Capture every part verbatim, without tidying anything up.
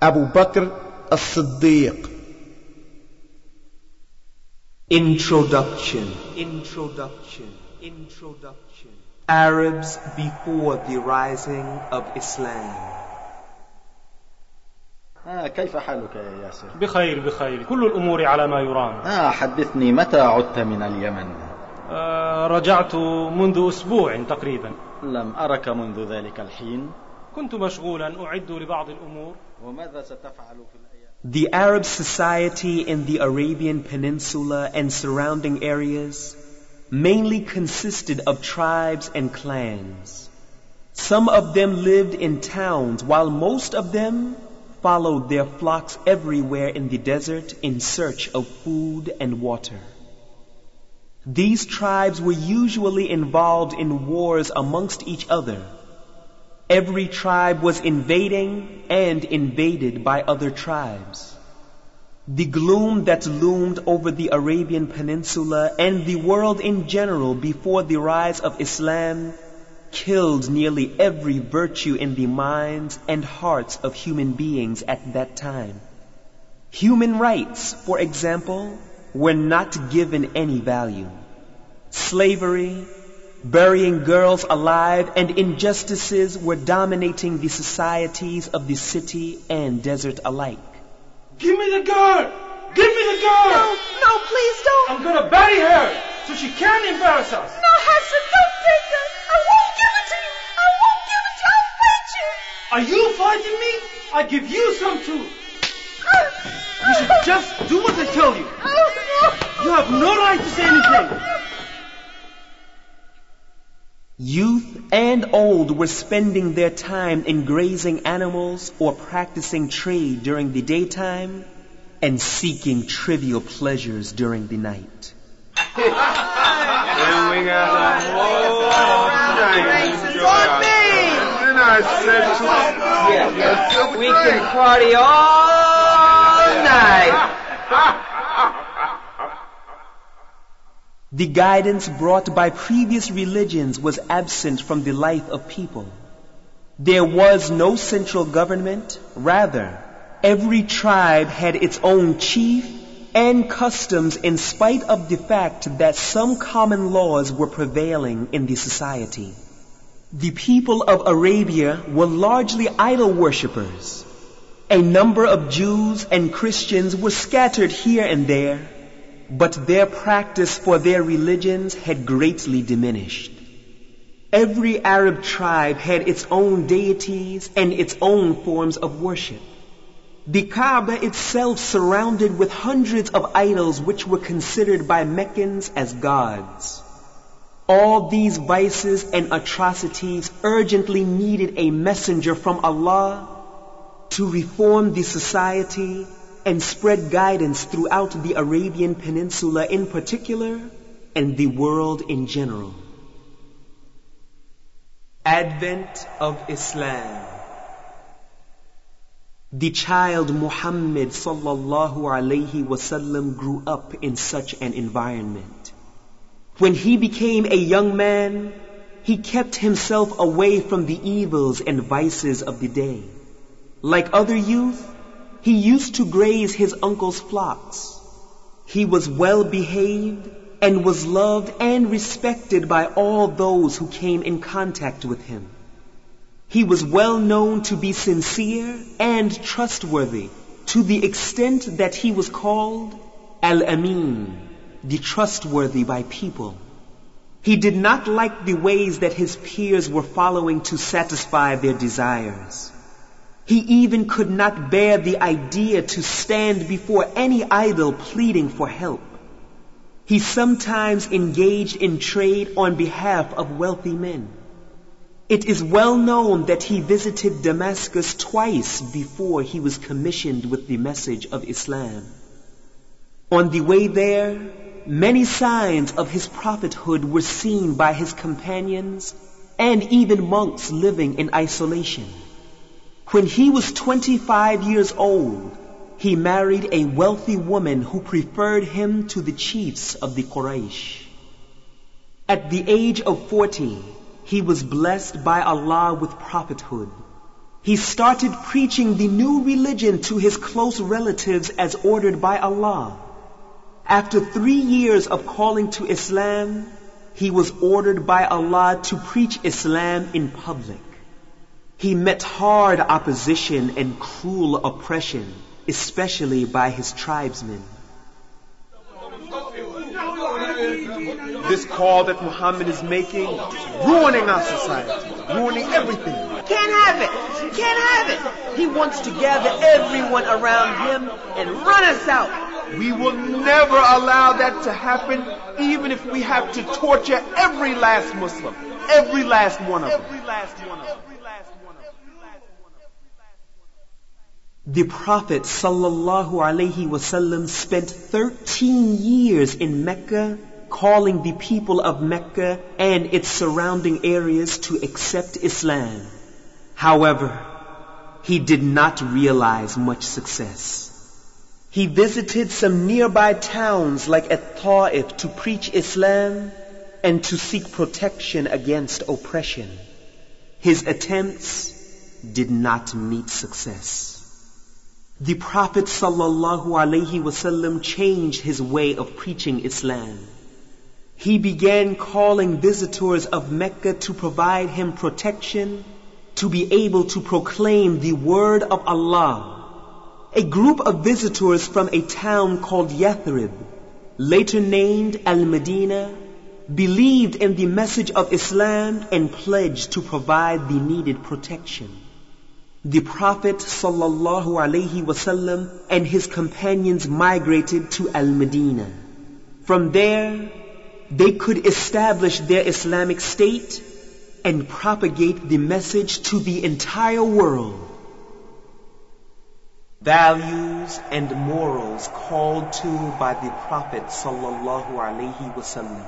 Abu Bakr as-Siddiq. Introduction. Introduction. Introduction. Arabs before the rising of Islam. آه كيف حالك يا ياسر؟ بخير بخير، كل الأمور على ما يرام. آه حدثني، متى عدت من اليمن؟ آه رجعت منذ أسبوع تقريبا. لم أرك منذ ذلك الحين. كنت مشغولا أعد لبعض الأمور. وماذا ستفعل في الأيام؟ The Arab society in the Arabian Peninsula and surrounding areas mainly consisted of tribes and clans. Some of them lived in towns, while most of them followed their flocks everywhere in the desert in search of food and water. These tribes were usually involved in wars amongst each other. Every tribe was invading and invaded by other tribes. The gloom that loomed over the Arabian Peninsula and the world in general before the rise of Islam killed nearly every virtue in the minds and hearts of human beings at that time. Human rights, for example, were not given any value. Slavery, burying girls alive, and injustices were dominating the societies of the city and desert alike. Give me the girl! Give me the girl! No, no, please don't. I'm gonna bury her so she can't embarrass us. No, Hassan, don't take her. I won't give it to you. I won't give it to you. I'll fight you. Are you fighting me? I give you some too. You should just do what I tell you. You have no right to say anything. Youth and old were spending their time in grazing animals or practicing trade during the daytime and seeking trivial pleasures during the night. Then we got a whole And I said to him, yeah, we can party all night. The guidance brought by previous religions was absent from the life of people. There was no central government. Rather, every tribe had its own chief and customs in spite of the fact that some common laws were prevailing in the society. The people of Arabia were largely idol worshippers. A number of Jews and Christians were scattered here and there, but their practice for their religions had greatly diminished. Every Arab tribe had its own deities and its own forms of worship. The Kaaba itself surrounded with hundreds of idols which were considered by Meccans as gods. All these vices and atrocities urgently needed a messenger from Allah to reform the society and spread guidance throughout the Arabian Peninsula in particular and the world in general. Advent of Islam. The child Muhammad sallallahu alayhi wasallam grew up in such an environment. When he became a young man, he kept himself away from the evils and vices of the day. Like other youth, he used to graze his uncle's flocks. He was well behaved and was loved and respected by all those who came in contact with him. He was well known to be sincere and trustworthy to the extent that he was called Al-Amin, the trustworthy by people. He did not like the ways that his peers were following to satisfy their desires. He even could not bear the idea to stand before any idol pleading for help. He sometimes engaged in trade on behalf of wealthy men. It is well known that he visited Damascus twice before he was commissioned with the message of Islam. On the way there, many signs of his prophethood were seen by his companions and even monks living in isolation. When he was twenty-five years old, he married a wealthy woman who preferred him to the chiefs of the Quraysh. At the age of forty, he was blessed by Allah with prophethood. He started preaching the new religion to his close relatives as ordered by Allah. After three years of calling to Islam, he was ordered by Allah to preach Islam in public. He met hard opposition and cruel oppression, especially by his tribesmen. This call that Muhammad is making is ruining our society, ruining everything. Can't have it! Can't have it! He wants to gather everyone around him and run us out. We will never allow that to happen, even if we have to torture every last Muslim, every last one of them. Every last one of them. The Prophet sallallahu alaihi wasallam spent thirteen years in Mecca calling the people of Mecca and its surrounding areas to accept Islam. However, he did not realize much success. He visited some nearby towns like At-Ta'if to preach Islam and to seek protection against oppression. His attempts did not meet success. The Prophet sallallahu alaihi wasallam changed his way of preaching Islam. He began calling visitors of Mecca to provide him protection, to be able to proclaim the word of Allah. A group of visitors from a town called Yathrib, later named Al-Medina, believed in the message of Islam and pledged to provide the needed protection. The Prophet sallallahu alaihi wasallam and his companions migrated to Al-Medina. From there, they could establish their Islamic state and propagate the message to the entire world. Values and morals called to by the Prophet sallallahu alaihi wasallam.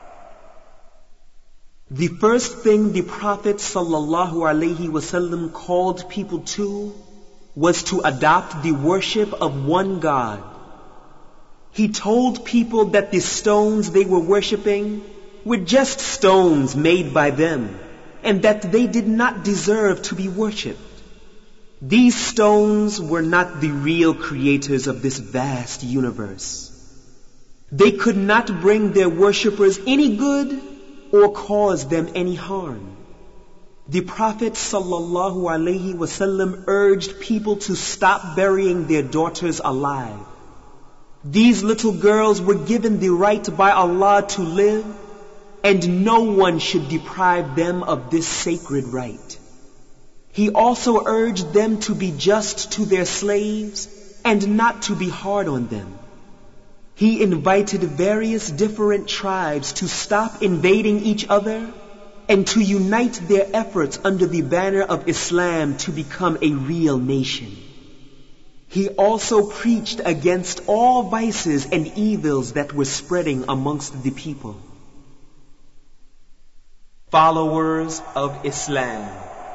The first thing the Prophet sallallahu alaihi wasallam called people to was to adopt the worship of one God. He told people that the stones they were worshipping were just stones made by them, and that they did not deserve to be worshipped. These stones were not the real creators of this vast universe. They could not bring their worshippers any good or cause them any harm. The Prophet sallallahu alaihi wasallam urged people to stop burying their daughters alive. These little girls were given the right by Allah to live, and no one should deprive them of this sacred right. He also urged them to be just to their slaves and not to be hard on them. He invited various different tribes to stop invading each other and to unite their efforts under the banner of Islam to become a real nation. He also preached against all vices and evils that were spreading amongst the people. Followers of Islam.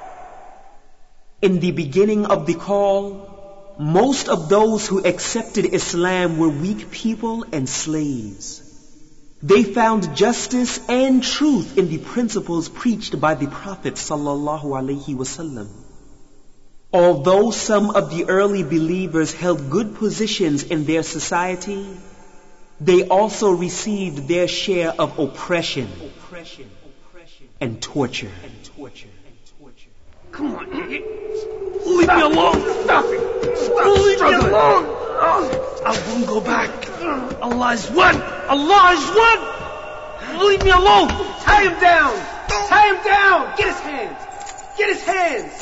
In the beginning of the call, most of those who accepted Islam were weak people and slaves. They found justice and truth in the principles preached by the Prophet sallallahu alaihi wasallam. Although some of the early believers held good positions in their society, they also received their share of oppression, oppression, oppression and torture. And torture. Come on, leave me alone! Stop it! Stop leave struggling. me alone! I won't go back. Allah is one! Allah is one! Leave me alone! Tie him down! Tie him down! Get his hands! Get his hands!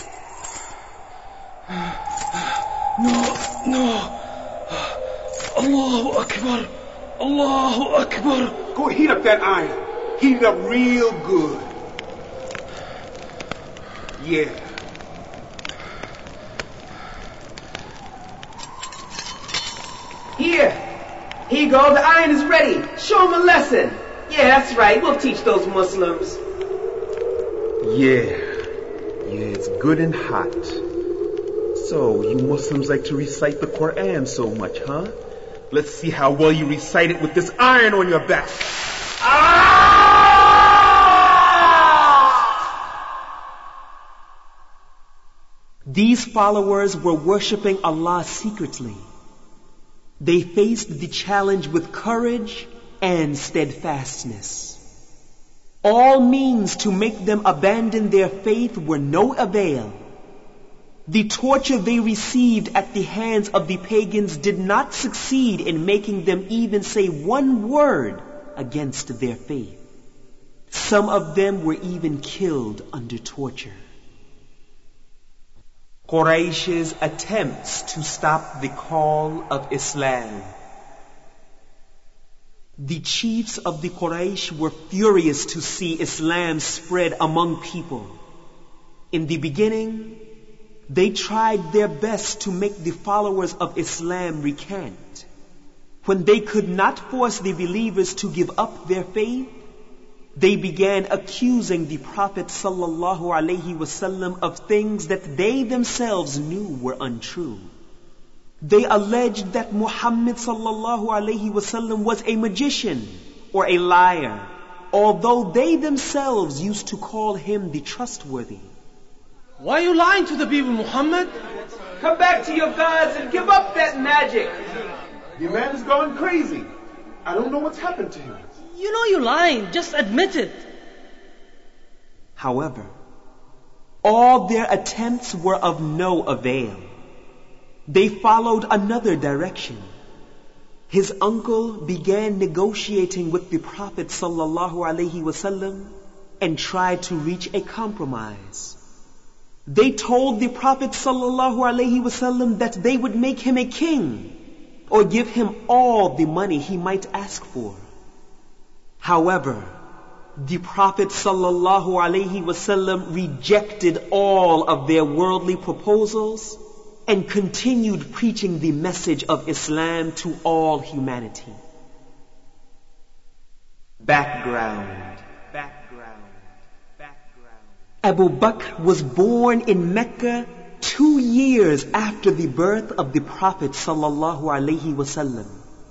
No, no. Allahu Akbar! Allahu Akbar! Go heat up that iron. Heat it up real good. Yeah. Here. Here you go. The iron is ready. Show them a lesson. Yeah, that's right. We'll teach those Muslims. Yeah. Yeah, it's good and hot. So, you Muslims like to recite the Quran so much, huh? Let's see how well you recite it with this iron on your back. Ah! These followers were worshipping Allah secretly. They faced the challenge with courage and steadfastness. All means to make them abandon their faith were no avail. The torture they received at the hands of the pagans did not succeed in making them even say one word against their faith. Some of them were even killed under torture. Quraysh's attempts to stop the call of Islam. The chiefs of the Quraysh were furious to see Islam spread among people. In the beginning, they tried their best to make the followers of Islam recant. When they could not force the believers to give up their faith, they began accusing the Prophet sallallahu alaihi wasallam of things that they themselves knew were untrue. They alleged that Muhammad sallallahu alaihi wasallam was a magician or a liar, although they themselves used to call him the trustworthy. Why are you lying to the people, Muhammad? Come back to your gods and give up that magic. The man is going crazy. I don't know what's happened to him. You know you're lying. Just admit it. However, all their attempts were of no avail. They followed another direction. His uncle began negotiating with the Prophet sallallahu alaihi wasallam and tried to reach a compromise. They told the Prophet sallallahu alaihi wasallam that they would make him a king or give him all the money he might ask for. However, the Prophet sallallahu alaihi wasallam rejected all of their worldly proposals and continued preaching the message of Islam to all humanity. Background. Background. Background. Abu Bakr was born in Mecca two years after the birth of the Prophet sallallahu alaihi wasallam.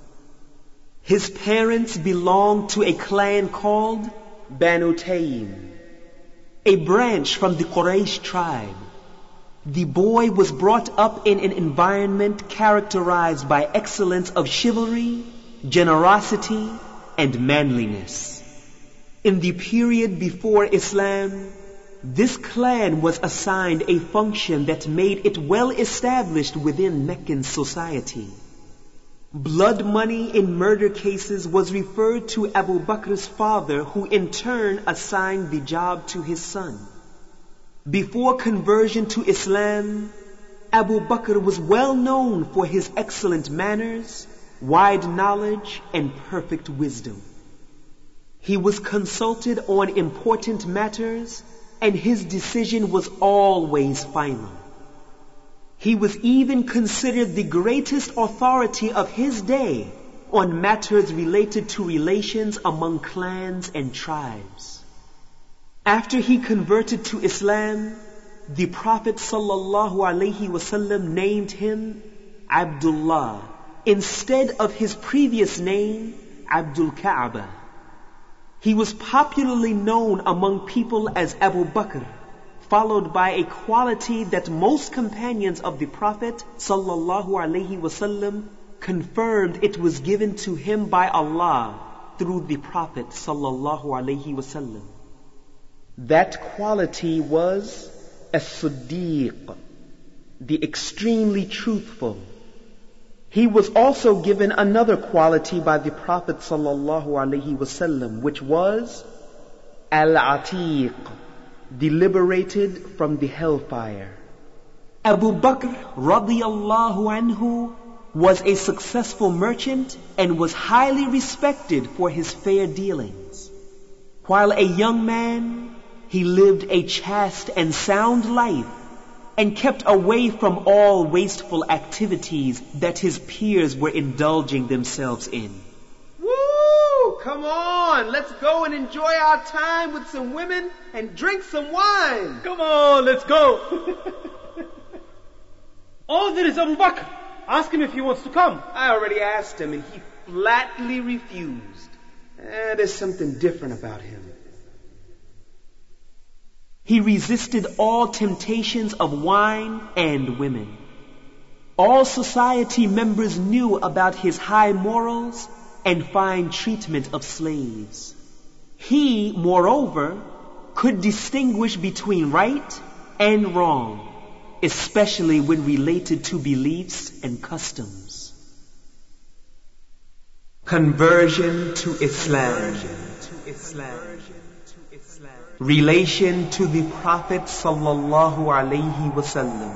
His parents belonged to a clan called Banu Taym, a branch from the Quraysh tribe. The boy was brought up in an environment characterized by excellence of chivalry, generosity, and manliness. In the period before Islam, this clan was assigned a function that made it well established within Meccan society. Blood money in murder cases was referred to Abu Bakr's father, who in turn assigned the job to his son. Before conversion to Islam, Abu Bakr was well known for his excellent manners, wide knowledge, and perfect wisdom. He was consulted on important matters, and his decision was always final. He was even considered the greatest authority of his day on matters related to relations among clans and tribes. After he converted to Islam, the Prophet sallallahu alaihi wasallam named him Abdullah instead of his previous name, Abdul Ka'bah. He was popularly known among people as Abu Bakr, followed by a quality that most companions of the Prophet sallallahu alaihi wasallam confirmed it was given to him by Allah through the Prophet sallallahu alaihi wasallam. That quality was as-Siddiq, the extremely truthful. He was also given another quality by the Prophet sallallahu alaihi wasallam, which was al-Atiq, the liberated from the hellfire. Abu Bakr radiyallahu anhu was a successful merchant and was highly respected for his fair dealings. While a young man, he lived a chaste and sound life and kept away from all wasteful activities that his peers were indulging themselves in. Woo! Come on, let's go and enjoy our time with some women and drink some wine. Come on, let's go. Oh, there is Abu Bakr. Ask him if he wants to come. I already asked him and he flatly refused. Eh, there's something different about him. He resisted all temptations of wine and women. All society members knew about his high morals and fine treatment of slaves. He, moreover, could distinguish between right and wrong, especially when related to beliefs and customs. Conversion to Islam. Relation to the Prophet sallallahu alaihi wasallam.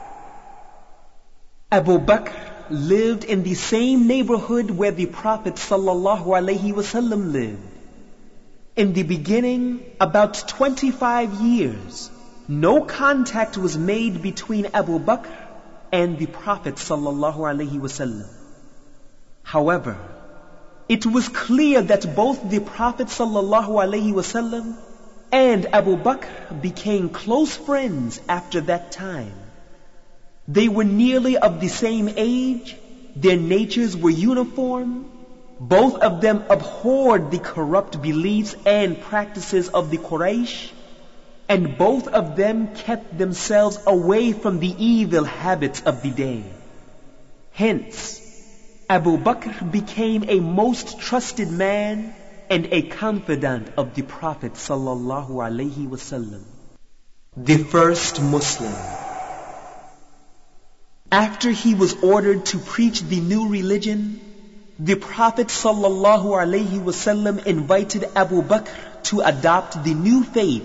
Abu Bakr lived in the same neighborhood where the Prophet sallallahu alaihi wasallam lived. In the beginning, about twenty-five years, no contact was made between Abu Bakr and the Prophet sallallahu alaihi wasallam. However, it was clear that both the Prophet sallallahu alaihi wasallam and Abu Bakr became close friends after that time. They were nearly of the same age, their natures were uniform, both of them abhorred the corrupt beliefs and practices of the Quraysh, and both of them kept themselves away from the evil habits of the day. Hence, Abu Bakr became a most trusted man and a confidant of the Prophet sallallahu alaihi wasallam. The first Muslim. After he was ordered to preach the new religion, the Prophet sallallahu alaihi wasallam invited Abu Bakr to adopt the new faith.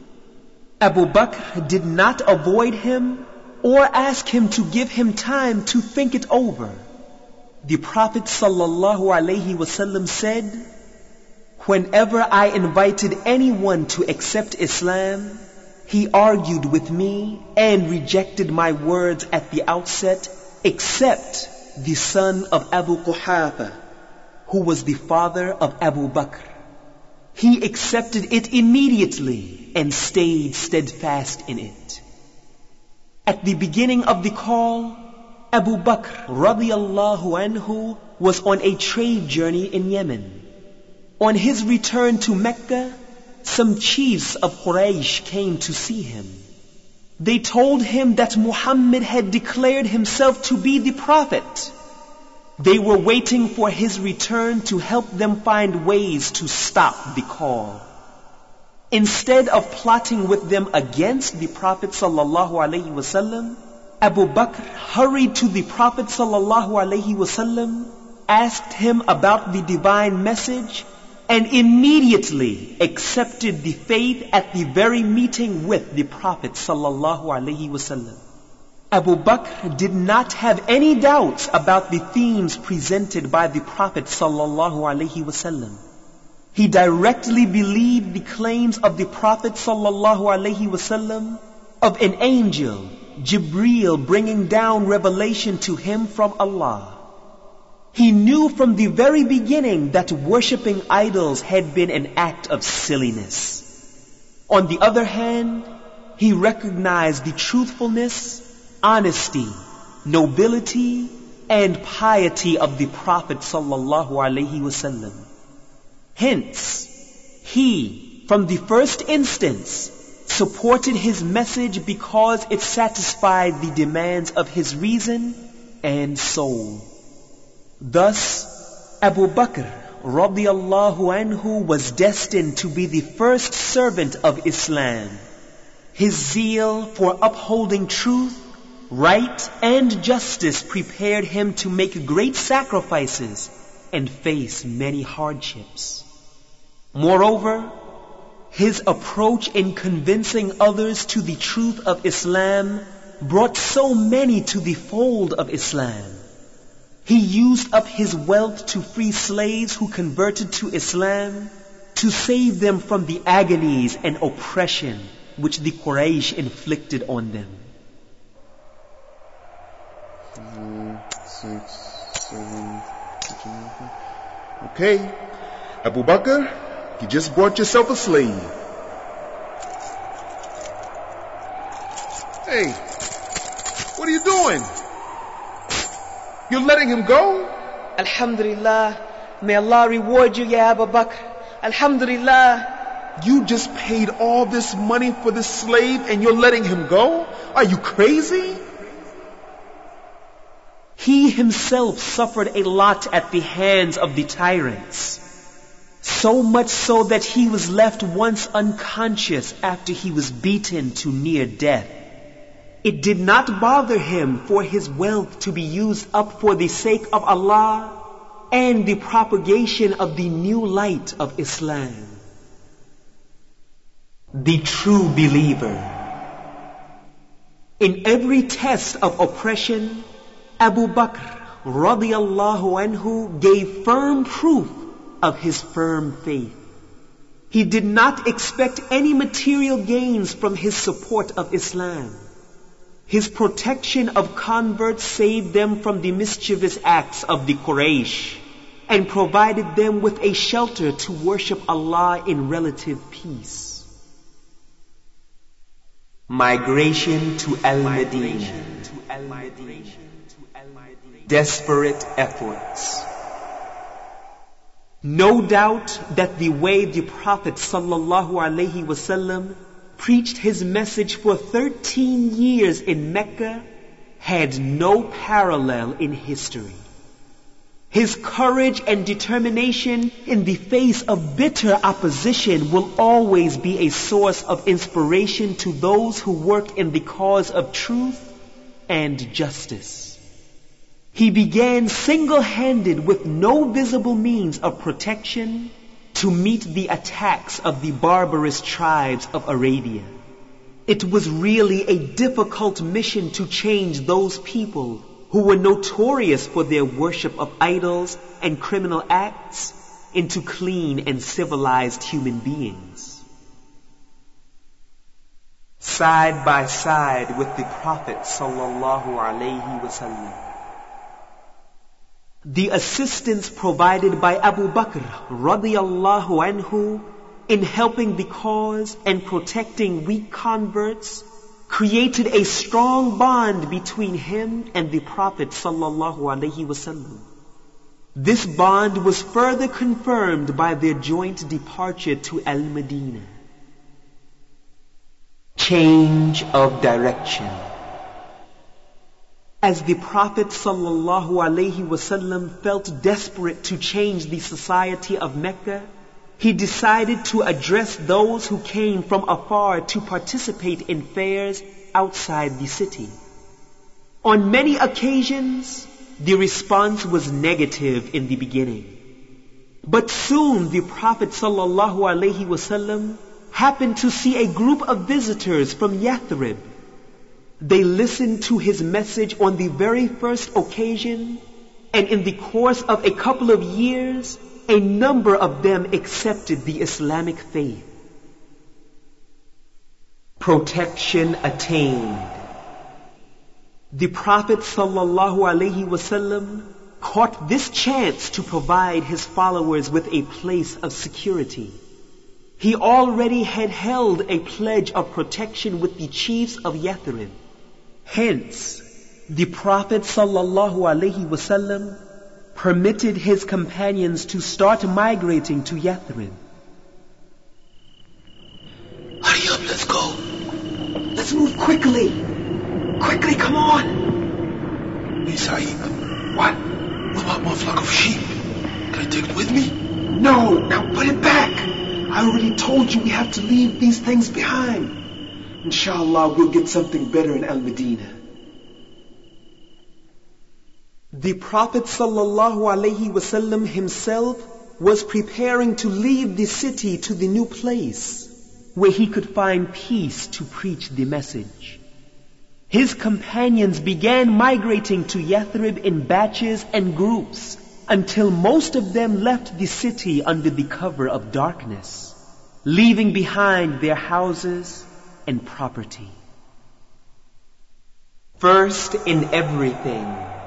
Abu Bakr did not avoid him or ask him to give him time to think it over. The Prophet sallallahu alaihi wasallam said, "Whenever I invited anyone to accept Islam, he argued with me and rejected my words at the outset, except the son of Abu Quhafa, who was the father of Abu Bakr. He accepted it immediately and stayed steadfast in it." At the beginning of the call, Abu Bakr radiyallahu anhu was on a trade journey in Yemen. On his return to Mecca, some chiefs of Quraysh came to see him. They told him that Muhammad had declared himself to be the Prophet. They were waiting for his return to help them find ways to stop the call. Instead of plotting with them against the Prophet sallallahu alaihi wasallam, Abu Bakr hurried to the Prophet sallallahu alaihi wasallam, asked him about the divine message, and immediately accepted the faith at the very meeting with the Prophet sallallahu alaihi wasallam. Abu Bakr did not have any doubts about the themes presented by the Prophet sallallahu alaihi wasallam. He directly believed the claims of the Prophet sallallahu alaihi wasallam of an angel, Jibreel, bringing down revelation to him from Allah. He knew from the very beginning that worshipping idols had been an act of silliness. On the other hand, he recognized the truthfulness, honesty, nobility, and piety of the Prophet sallallahu alaihi wasallam. Hence, he, from the first instance, supported his message because it satisfied the demands of his reason and soul. Thus, Abu Bakr radiyallahu anhu was destined to be the first servant of Islam. His zeal for upholding truth, right, and justice prepared him to make great sacrifices and face many hardships. Moreover, his approach in convincing others to the truth of Islam brought so many to the fold of Islam. He used up his wealth to free slaves who converted to Islam, to save them from the agonies and oppression which the Quraysh inflicted on them. Five, six, seven, okay, Abu Bakr, you just bought yourself a slave. Hey, what are you doing? You're letting him go? Alhamdulillah, may Allah reward you, Ya Abu Bakr. Alhamdulillah, You just paid all this money for this slave and you're letting him go? Are you crazy? He himself suffered a lot at the hands of the tyrants. So much so that he was left once unconscious after he was beaten to near death. It did not bother him for his wealth to be used up for the sake of Allah and the propagation of the new light of Islam. The true believer. In every test of oppression, Abu Bakr radiyallahu anhu gave firm proof of his firm faith. He did not expect any material gains from his support of Islam. His protection of converts saved them from the mischievous acts of the Quraysh and provided them with a shelter to worship Allah in relative peace. Migration to Al-Madinah. Desperate efforts. No doubt that the way the Prophet sallallahu alaihi wasallam preached his message for thirteen years in Mecca had no parallel in history. His courage and determination in the face of bitter opposition will always be a source of inspiration to those who work in the cause of truth and justice. He began single-handed with no visible means of protection to meet the attacks of the barbarous tribes of Arabia. It was really a difficult mission to change those people who were notorious for their worship of idols and criminal acts into clean and civilized human beings. Side by side with the Prophet sallallahu alaihi wasallam, the assistance provided by Abu Bakr radiyallahu anhu in helping the cause and protecting weak converts created a strong bond between him and the Prophet sallallahu alaihi wasallam. This bond was further confirmed by their joint departure to Al-Madinah. Change of direction. As the Prophet sallallahu alaihi wasallam felt desperate to change the society of Mecca, he decided to address those who came from afar to participate in fairs outside the city. On many occasions, the response was negative in the beginning. But soon the Prophet sallallahu alaihi wasallam happened to see a group of visitors from Yathrib. They listened to his message on the very first occasion, and in the course of a couple of years, a number of them accepted the Islamic faith. Protection attained. The Prophet sallallahu alaihi wasallam caught this chance to provide his followers with a place of security. He already had held a pledge of protection with the chiefs of Yathrib. Hence, the Prophet sallallahu alaihi wasallam permitted his companions to start migrating to Yathrib. Hurry up, let's go. Let's move quickly. Quickly, come on. Hey, Saeed. What? What about my flock of sheep? Can I take it with me? No, now put it back. I already told you we have to leave these things behind. Inshallah, we'll get something better in Al-Madinah. The Prophet sallallahu alaihi wasallam himself was preparing to leave the city to the new place where he could find peace to preach the message. His companions began migrating to Yathrib in batches and groups until most of them left the city under the cover of darkness, leaving behind their houses and property. First in everything,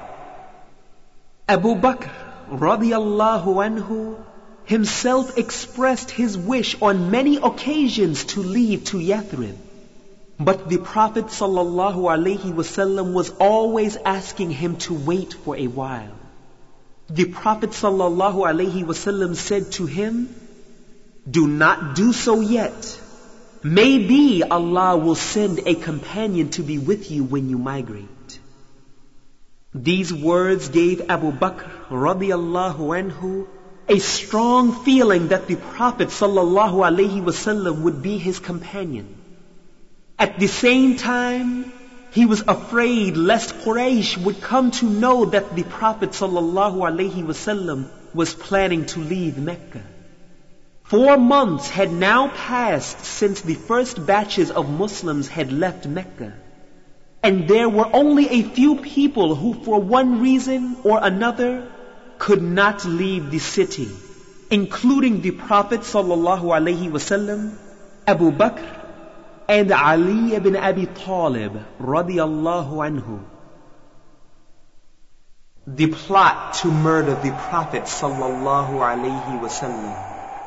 Abu Bakr radiyallahu anhu himself expressed his wish on many occasions to leave to Yathrib. But the Prophet sallallahu alaihi wasallam was always asking him to wait for a while. The Prophet sallallahu alaihi wasallam said to him, Do not do so yet. Maybe Allah will send a companion to be with you when you migrate. These words gave Abu Bakr radiallahu anhu a strong feeling that the Prophet sallallahu alaihi wasallam would be his companion. At the same time, he was afraid lest Quraysh would come to know that the Prophet sallallahu alaihi wasallam was planning to leave Mecca. Four months had now passed since the first batches of Muslims had left Mecca. And there were only a few people who for one reason or another could not leave the city, including the Prophet sallallahu alaihi wasallam, Abu Bakr, and Ali ibn Abi Talib radiyallahu anhu. The plot to murder the Prophet sallallahu alaihi wasallam.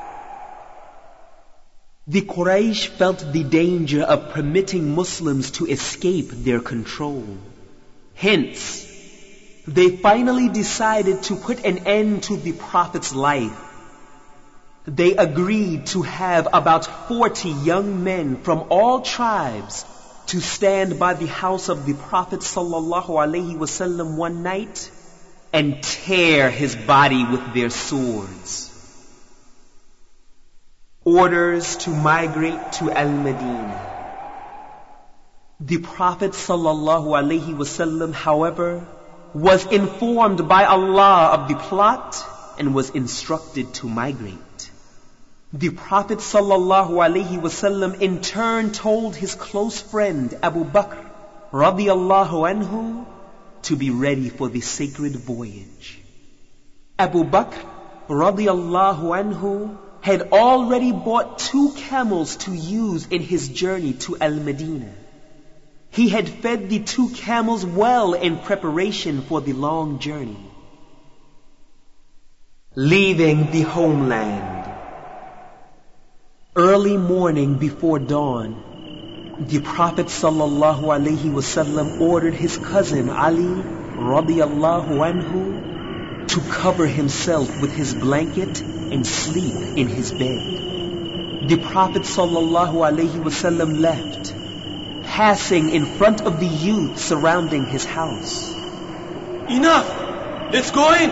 The Quraysh felt the danger of permitting Muslims to escape their control. Hence, they finally decided to put an end to the Prophet's life. They agreed to have about forty young men from all tribes to stand by the house of the Prophet sallallahu alaihi wasallam one night and tear his body with their swords. Orders to migrate to Al-Madinah. The Prophet sallallahu alaihi wasallam, however, was informed by Allah of the plot and was instructed to migrate. The Prophet sallallahu alaihi wasallam in turn told his close friend Abu Bakr radiyallahu anhu to be ready for the sacred voyage. Abu Bakr radiyallahu anhu had already bought two camels to use in his journey to Al-Madinah. He had fed the two camels well in preparation for the long journey. Leaving the homeland. Early morning before dawn, the Prophet sallallahu alaihi wasallam ordered his cousin Ali radiyallahu anhu to cover himself with his blanket and sleep in his bed. The Prophet sallallahu alaihi wasallam left, passing in front of the youth surrounding his house. Enough! Let's go in!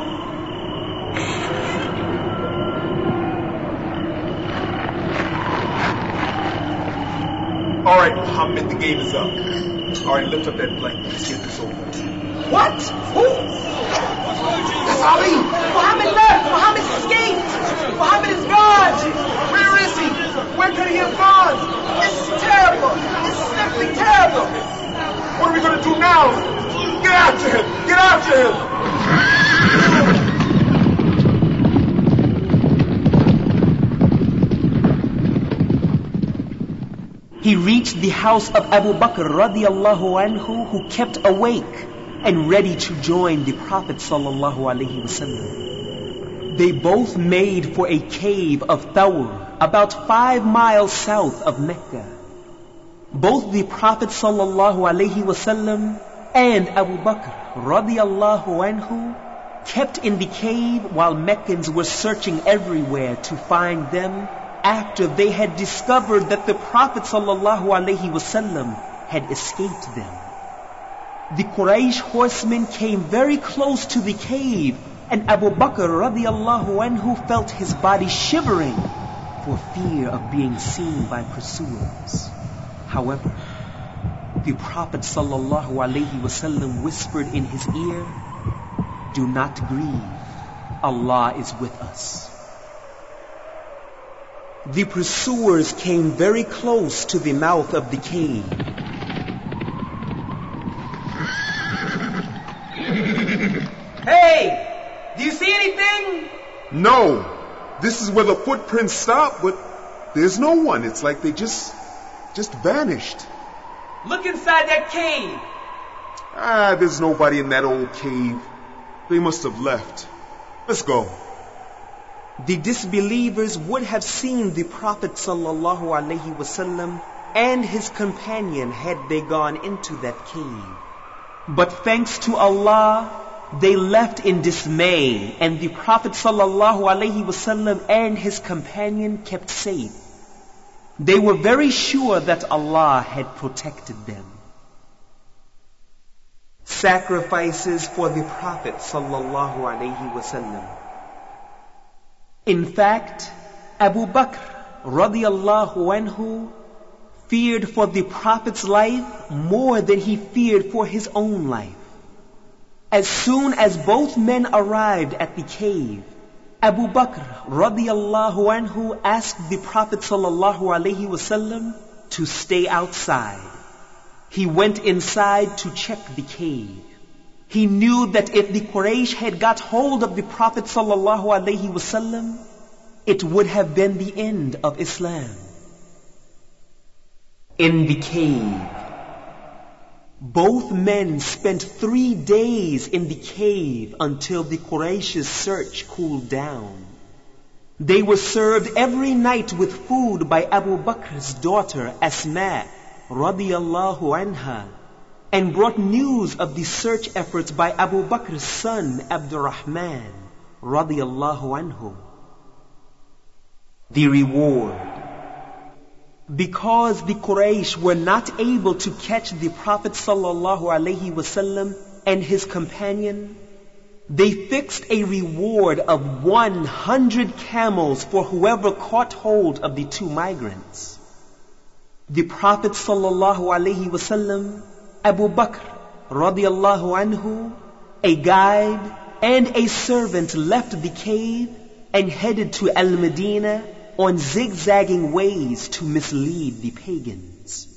Alright, Muhammad, the game is up. Alright, lift up that blanket. Let's get this over. What? Who? Ali! Muhammad left! Muhammad escaped! Muhammad is gone! Where is he? Where could he have gone? This is terrible! This is simply terrible! What are we going to do now? Get after him! Get after him! He reached the house of Abu Bakr radiyallahu anhu, who kept awake and ready to join the Prophet sallallahu alaihi wasallam. They both made for a cave of Thawr, about five miles south of Mecca. Both the Prophet sallallahu alaihi wasallam and Abu Bakr radiyallahu anhu kept in the cave while Meccans were searching everywhere to find them after they had discovered that the Prophet sallallahu alaihi wasallam had escaped them. The Quraysh horsemen came very close to the cave, and Abu Bakr radiallahu anhu felt his body shivering for fear of being seen by pursuers. However, the Prophet sallallahu alaihi wasallam whispered in his ear, "Do not grieve, Allah is with us." The pursuers came very close to the mouth of the cave. Hey! Do you see anything? No. This is where the footprints stop, but there's no one. It's like they just, just vanished. Look inside that cave. Ah, there's nobody in that old cave. They must have left. Let's go. The disbelievers would have seen the Prophet sallallahu alaihi wasallam and his companion had they gone into that cave. But thanks to Allah, they left in dismay, and the Prophet ﷺ and his companion kept safe. They were very sure that Allah had protected them. Sacrifices for the Prophet ﷺ. In fact, Abu Bakr radiallahu anhu feared for the Prophet's life more than he feared for his own life. As soon as both men arrived at the cave, Abu Bakr radiallahu anhu asked the Prophet sallallahu alaihi wasallam to stay outside. He went inside to check the cave. He knew that if the Quraysh had got hold of the Prophet sallallahu alaihi wasallam, it would have been the end of Islam. In the cave, both men spent three days in the cave until the Quraysh's search cooled down. They were served every night with food by Abu Bakr's daughter Asma radiyallahu anha, and brought news of the search efforts by Abu Bakr's son Abdurrahman radiyallahu anhu. The reward. Because the Quraysh were not able to catch the Prophet sallallahu alaihi wasallam and his companion, they fixed a reward of one hundred camels for whoever caught hold of the two migrants. The Prophet sallallahu alaihi wasallam, Abu Bakr radiallahu anhu, a guide and a servant left the cave and headed to Al-Medina on zigzagging ways to mislead the pagans.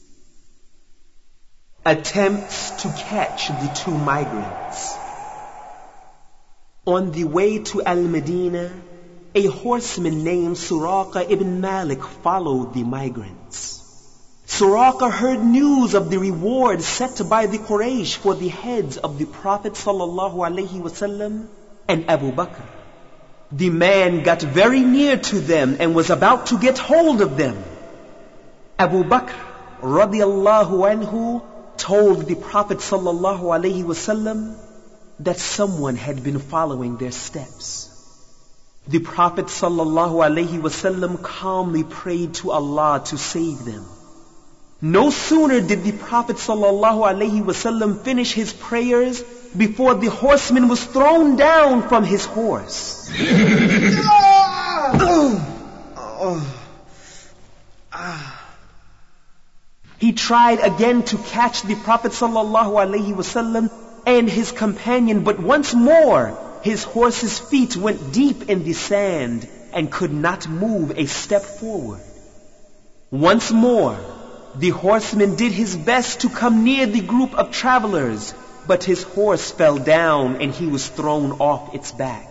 Attempts to catch the two migrants. On the way to Al-Medina, a horseman named Suraqa ibn Malik followed the migrants. Suraqa heard news of the reward set by the Quraysh for the heads of the Prophet sallallahu alaihi wasallam and Abu Bakr. The man got very near to them and was about to get hold of them. Abu Bakr radiallahu anhu told the Prophet sallallahu alaihi wasallam that someone had been following their steps. The Prophet sallallahu alaihi wasallam calmly prayed to Allah to save them. No sooner did the Prophet sallallahu alaihi wasallam finish his prayers before the horseman was thrown down from his horse. He tried again to catch the Prophet sallallahu alaihi wasallam and his companion, but once more his horse's feet went deep in the sand and could not move a step forward. Once more, the horseman did his best to come near the group of travelers, but his horse fell down and he was thrown off its back.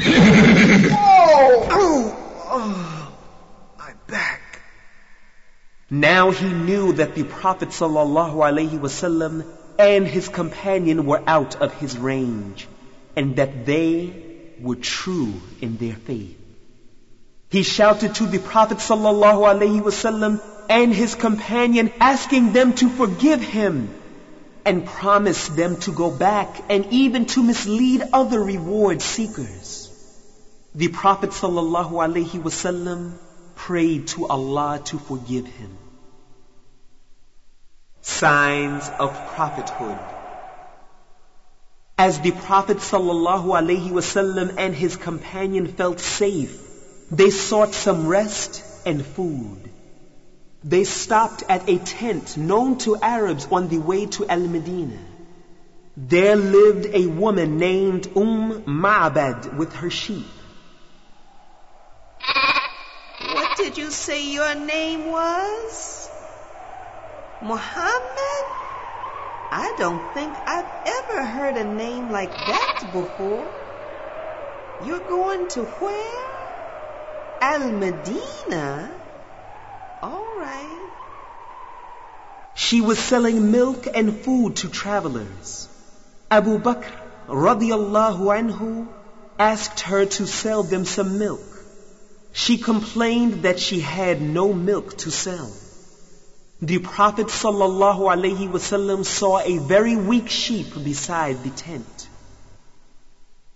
Oh, oh, oh, my back. Now he knew that the Prophet sallallahu alaihi wasallam and his companion were out of his range, and that they were true in their faith. He shouted to the Prophet sallallahu alaihi wasallam and his companion, asking them to forgive him, and promised them to go back and even to mislead other reward seekers. The Prophet sallallahu alaihi wasallam prayed to Allah to forgive him. Signs of prophethood. As the Prophet sallallahu alaihi wasallam and his companion felt safe, they sought some rest and food. They stopped at a tent known to Arabs on the way to Al-Medina. There lived a woman named Umm Ma'bad with her sheep. What did you say your name was? Muhammad? I don't think I've ever heard a name like that before. You're going to where? Al-Medina? All right. She was selling milk and food to travelers. Abu Bakr radiallahu anhu asked her to sell them some milk. She complained that she had no milk to sell. The Prophet sallallahu alaihi wasallam saw a very weak sheep beside the tent.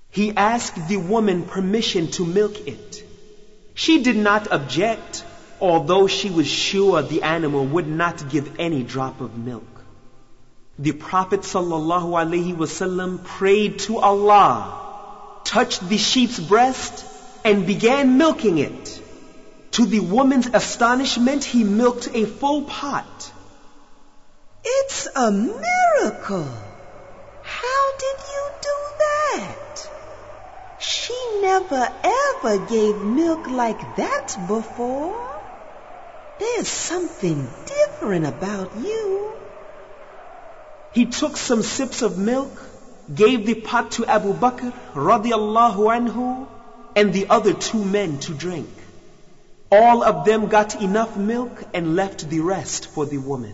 He asked the woman permission to milk it. She did not object, although she was sure the animal would not give any drop of milk. The Prophet ﷺ prayed to Allah, touched the sheep's breast, and began milking it. To the woman's astonishment, he milked a full pot. It's a miracle. How did you do that? She never ever gave milk like that before. There's something different about you. He took some sips of milk, gave the pot to Abu Bakr radiallahu anhu, and the other two men to drink. All of them got enough milk and left the rest for the woman.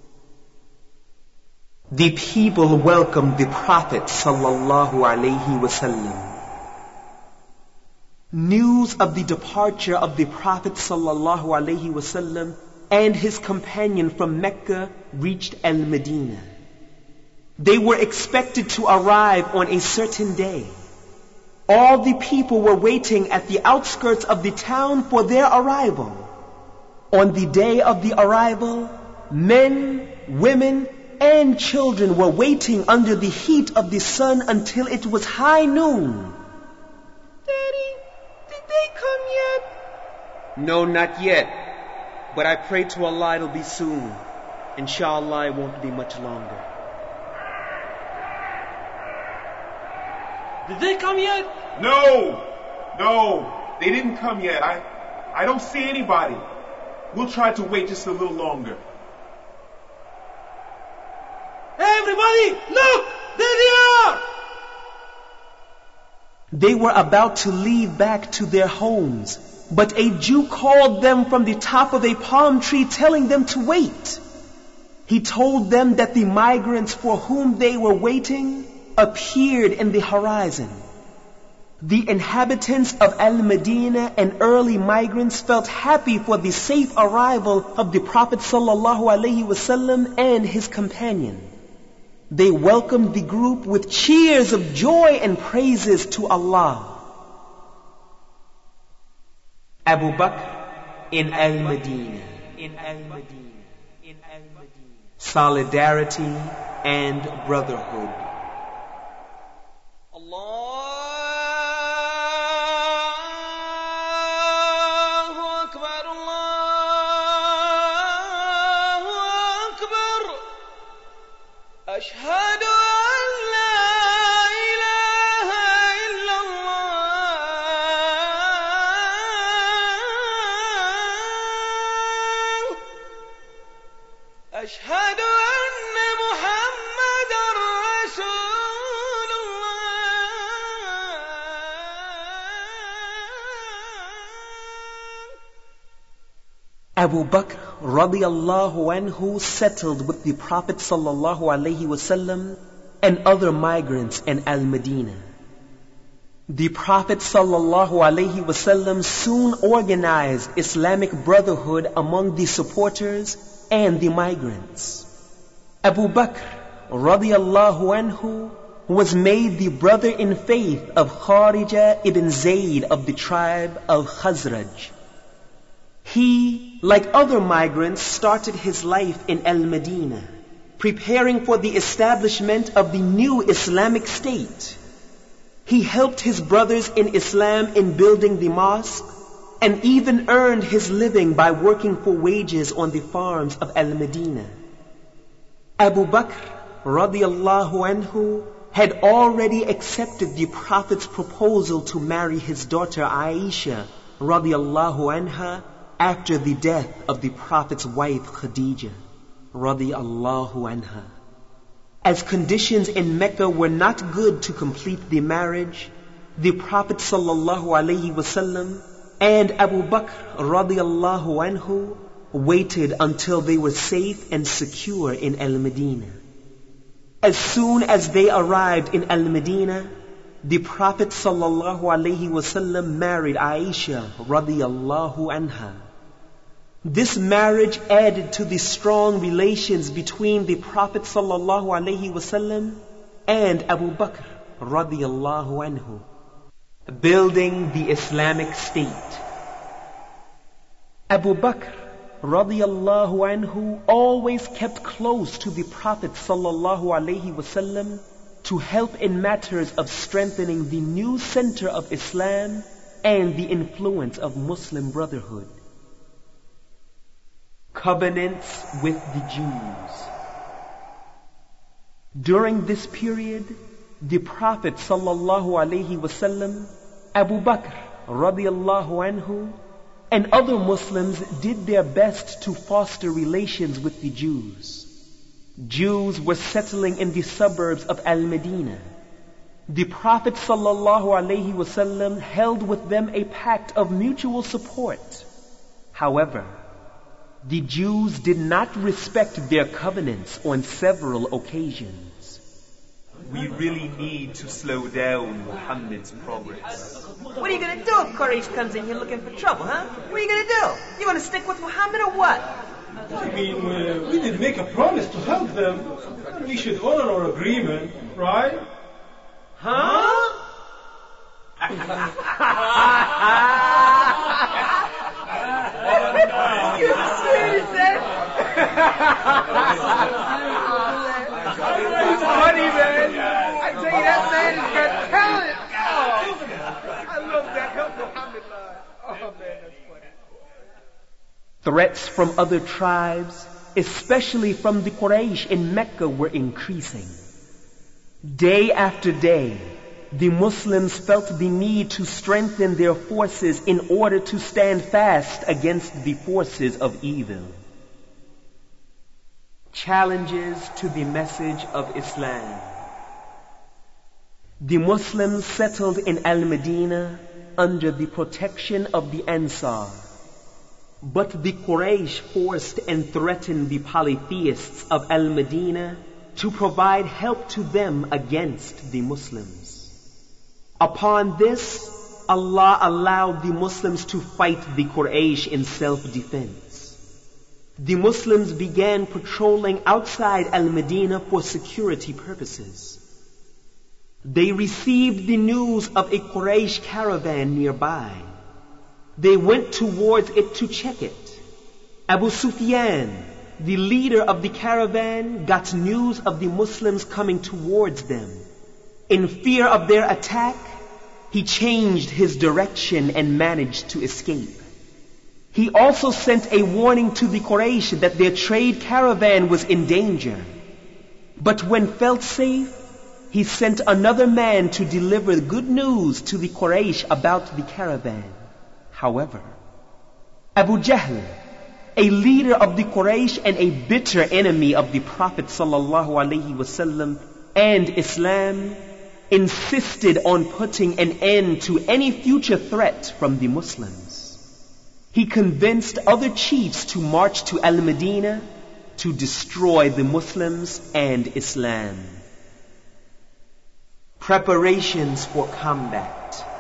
The people welcomed the Prophet sallallahu alaihi wasallam. News of the departure of the Prophet sallallahu alaihi wasallam and his companion from Mecca reached Al-Medina. They were expected to arrive on a certain day. All the people were waiting at the outskirts of the town for their arrival. On the day of the arrival, men, women, and children were waiting under the heat of the sun until it was high noon. Daddy, did they come yet? No, not yet. But I pray to Allah it'll be soon. Inshallah, it won't be much longer. Did they come yet? No, no, they didn't come yet. I, I don't see anybody. We'll try to wait just a little longer. Hey, everybody, look! There they are! They were about to leave back to their homes, but a Jew called them from the top of a palm tree, telling them to wait. He told them that the migrants for whom they were waiting appeared in the horizon. The inhabitants of Al-Medina and early migrants felt happy for the safe arrival of the Prophet ﷺ and his companion. They welcomed the group with cheers of joy and praises to Allah. Abu Bakr in Al-Medina. In Al-Medina. In Al-Medina. Solidarity and brotherhood. أشهد أن لا إله إلا الله أشهد أن محمدا رسول الله Abu Bakr radiallahu anhu settled with the Prophet sallallahu alaihi wasallam and other migrants in Al-Medina. The Prophet sallallahu alaihi wasallam soon organized Islamic brotherhood among the supporters and the migrants. Abu Bakr radiallahu anhu was made the brother in faith of Kharija ibn Zayd of the tribe of Khazraj. He, like other migrants, started his life in Al-Medina, preparing for the establishment of the new Islamic state. He helped his brothers in Islam in building the mosque and even earned his living by working for wages on the farms of Al-Medina. Abu Bakr radiallahu anhu had already accepted the Prophet's proposal to marry his daughter Aisha radiallahu anha after the death of the Prophet's wife Khadija radiallahu anha. As conditions in Mecca were not good to complete the marriage, the Prophet sallallahu alaihi wasallam and Abu Bakr radiallahu anhu waited until they were safe and secure in Al-Medina. As soon as they arrived in Al-Medina, the Prophet sallallahu alaihi wasallam married Aisha radiallahu anha. This marriage added to the strong relations between the Prophet sallallahu alaihi wasallam and Abu Bakr radiyallahu anhu, building the Islamic State. Abu Bakr radiyallahu anhu always kept close to the Prophet sallallahu alaihi wasallam to help in matters of strengthening the new center of Islam and the influence of Muslim Brotherhood. Covenants with the Jews. During this period, the Prophet sallallahu alaihi wasallam, Abu Bakr radiyallahu anhu, and other Muslims did their best to foster relations with the Jews. Jews were settling in the suburbs of Al-Medina. The Prophet sallallahu alaihi wasallam held with them a pact of mutual support. However, the Jews did not respect their covenants on several occasions. We really need to slow down Muhammad's progress. What are you going to do if Quraysh comes in here looking for trouble, huh? What are you going to do? You going to stick with Muhammad or what? I mean, uh, we did make a promise to help them. We should honor our agreement, right? Huh? You serious, eh? It's funny, man. I tell you, that man has got talent. Oh, I love that Help Muhammad line. Oh, man, that's funny. Threats from other tribes, especially from the Quraysh in Mecca, were increasing. Day after day, the Muslims felt the need to strengthen their forces in order to stand fast against the forces of evil. Challenges to the message of Islam. The Muslims settled in Al-Medina under the protection of the Ansar. But the Quraysh forced and threatened the polytheists of Al-Medina to provide help to them against the Muslims. Upon this, Allah allowed the Muslims to fight the Quraysh in self-defense. The Muslims began patrolling outside Al-Medina for security purposes. They received the news of a Quraysh caravan nearby. They went towards it to check it. Abu Sufyan, the leader of the caravan, got news of the Muslims coming towards them. In fear of their attack, he changed his direction and managed to escape. He also sent a warning to the Quraysh that their trade caravan was in danger. But when felt safe, he sent another man to deliver good news to the Quraysh about the caravan. However, Abu Jahl, a leader of the Quraysh and a bitter enemy of the Prophet sallallahu alaihi wasallam and Islam, insisted on putting an end to any future threat from the Muslims. He convinced other chiefs to march to Al-Medina to destroy the Muslims and Islam. Preparations for combat.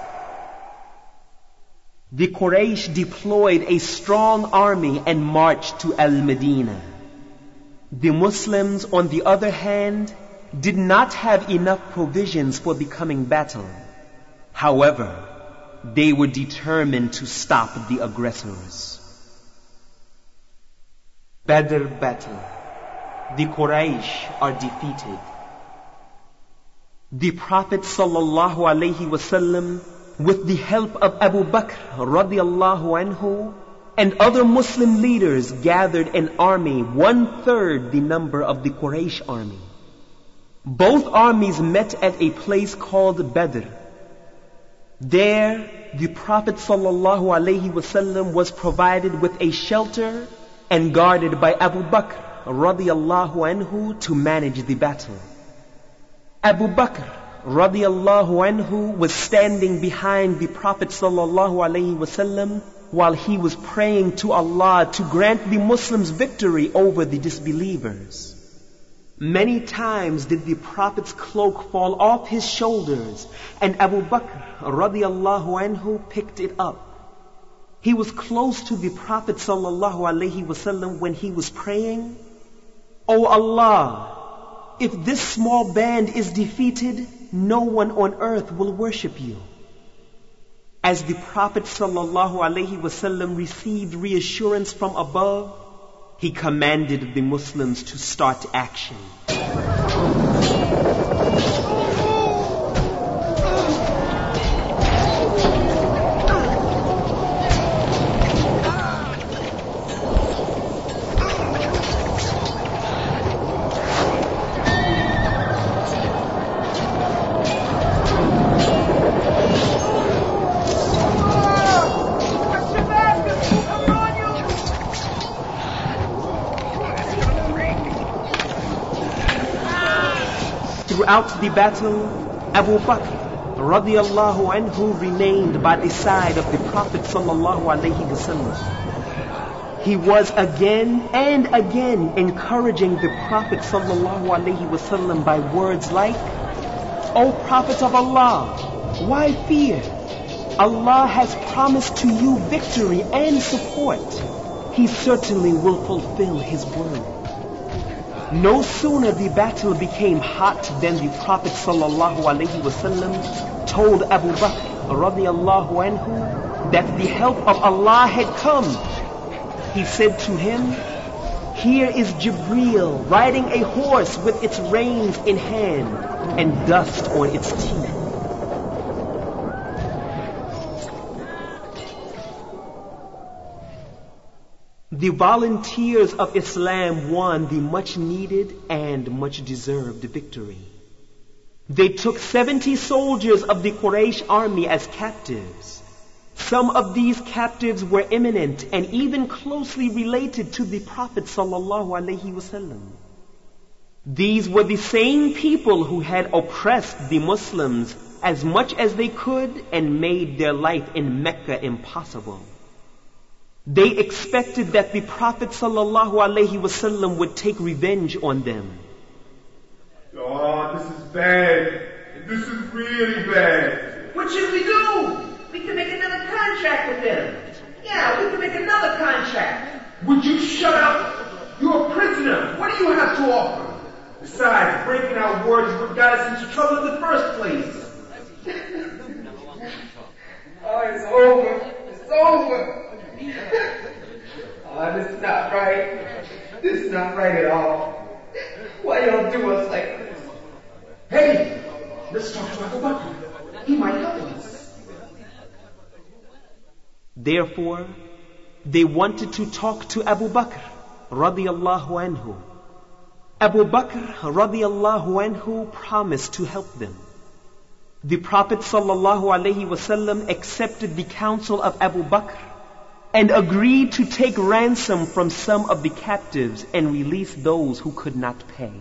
The Quraysh deployed a strong army and marched to Al-Medina. The Muslims, on the other hand, did not have enough provisions for the coming battle. However, they were determined to stop the aggressors. Badr battle. The Quraysh are defeated. The Prophet sallallahu alaihi wasallam, with the help of Abu Bakr radiyallahu anhu and other Muslim leaders, gathered an army one third the number of the Quraysh army. Both armies met at a place called Badr. There, the Prophet sallallahu alaihi wasallam was provided with a shelter and guarded by Abu Bakr radiyallahu anhu to manage the battle. Abu Bakr radiyallahu anhu was standing behind the Prophet sallallahu alaihi wasallam while he was praying to Allah to grant the Muslims victory over the disbelievers. Many times did the Prophet's cloak fall off his shoulders, and Abu Bakr radiyallahu anhu picked it up. He was close to the Prophet sallallahu alaihi wasallam when he was praying, "O Allah, if this small band is defeated, no one on earth will worship you. As the Prophet sallallahu alaihi wasallam received reassurance from above, he commanded the Muslims to start action. Throughout the battle, Abu Bakr radiallahu anhu remained by the side of the Prophet sallallahu alaihi wasallam. He was again and again encouraging the Prophet sallallahu alaihi wasallam by words like, "O Prophet of Allah, why fear? Allah has promised to you victory and support. He certainly will fulfill His word." No sooner the battle became hot than the Prophet sallallahu alaihi wasallam told Abu Bakr radiallahu anhu that the help of Allah had come. He said to him, "Here is Jibreel riding a horse with its reins in hand and dust on its teeth." The volunteers of Islam won the much needed and much deserved victory. They took seventy soldiers of the Quraysh army as captives. Some of these captives were eminent and even closely related to the Prophet sallallahu alaihi wasallam. These were the same people who had oppressed the Muslims as much as they could and made their life in Mecca impossible. They expected that the Prophet sallallahu alaihi wasallam would take revenge on them. Oh, this is bad. This is really bad. What should we do? We can make another contract with them. Yeah, we can make another contract. Would you shut up? You're a prisoner. What do you have to offer? Besides, breaking our word is what got us into trouble in the first place. Oh, it's over. It's over. Oh, this is not right. This is not right at all. Why y'all do us like this? Hey, let's talk to Abu Bakr. He might help us. Therefore, they wanted to talk to Abu Bakr radiallahu anhu. Abu Bakr radiallahu anhu promised to help them. The Prophet sallallahu alaihi wasallam accepted the counsel of Abu Bakr and agreed to take ransom from some of the captives and release those who could not pay.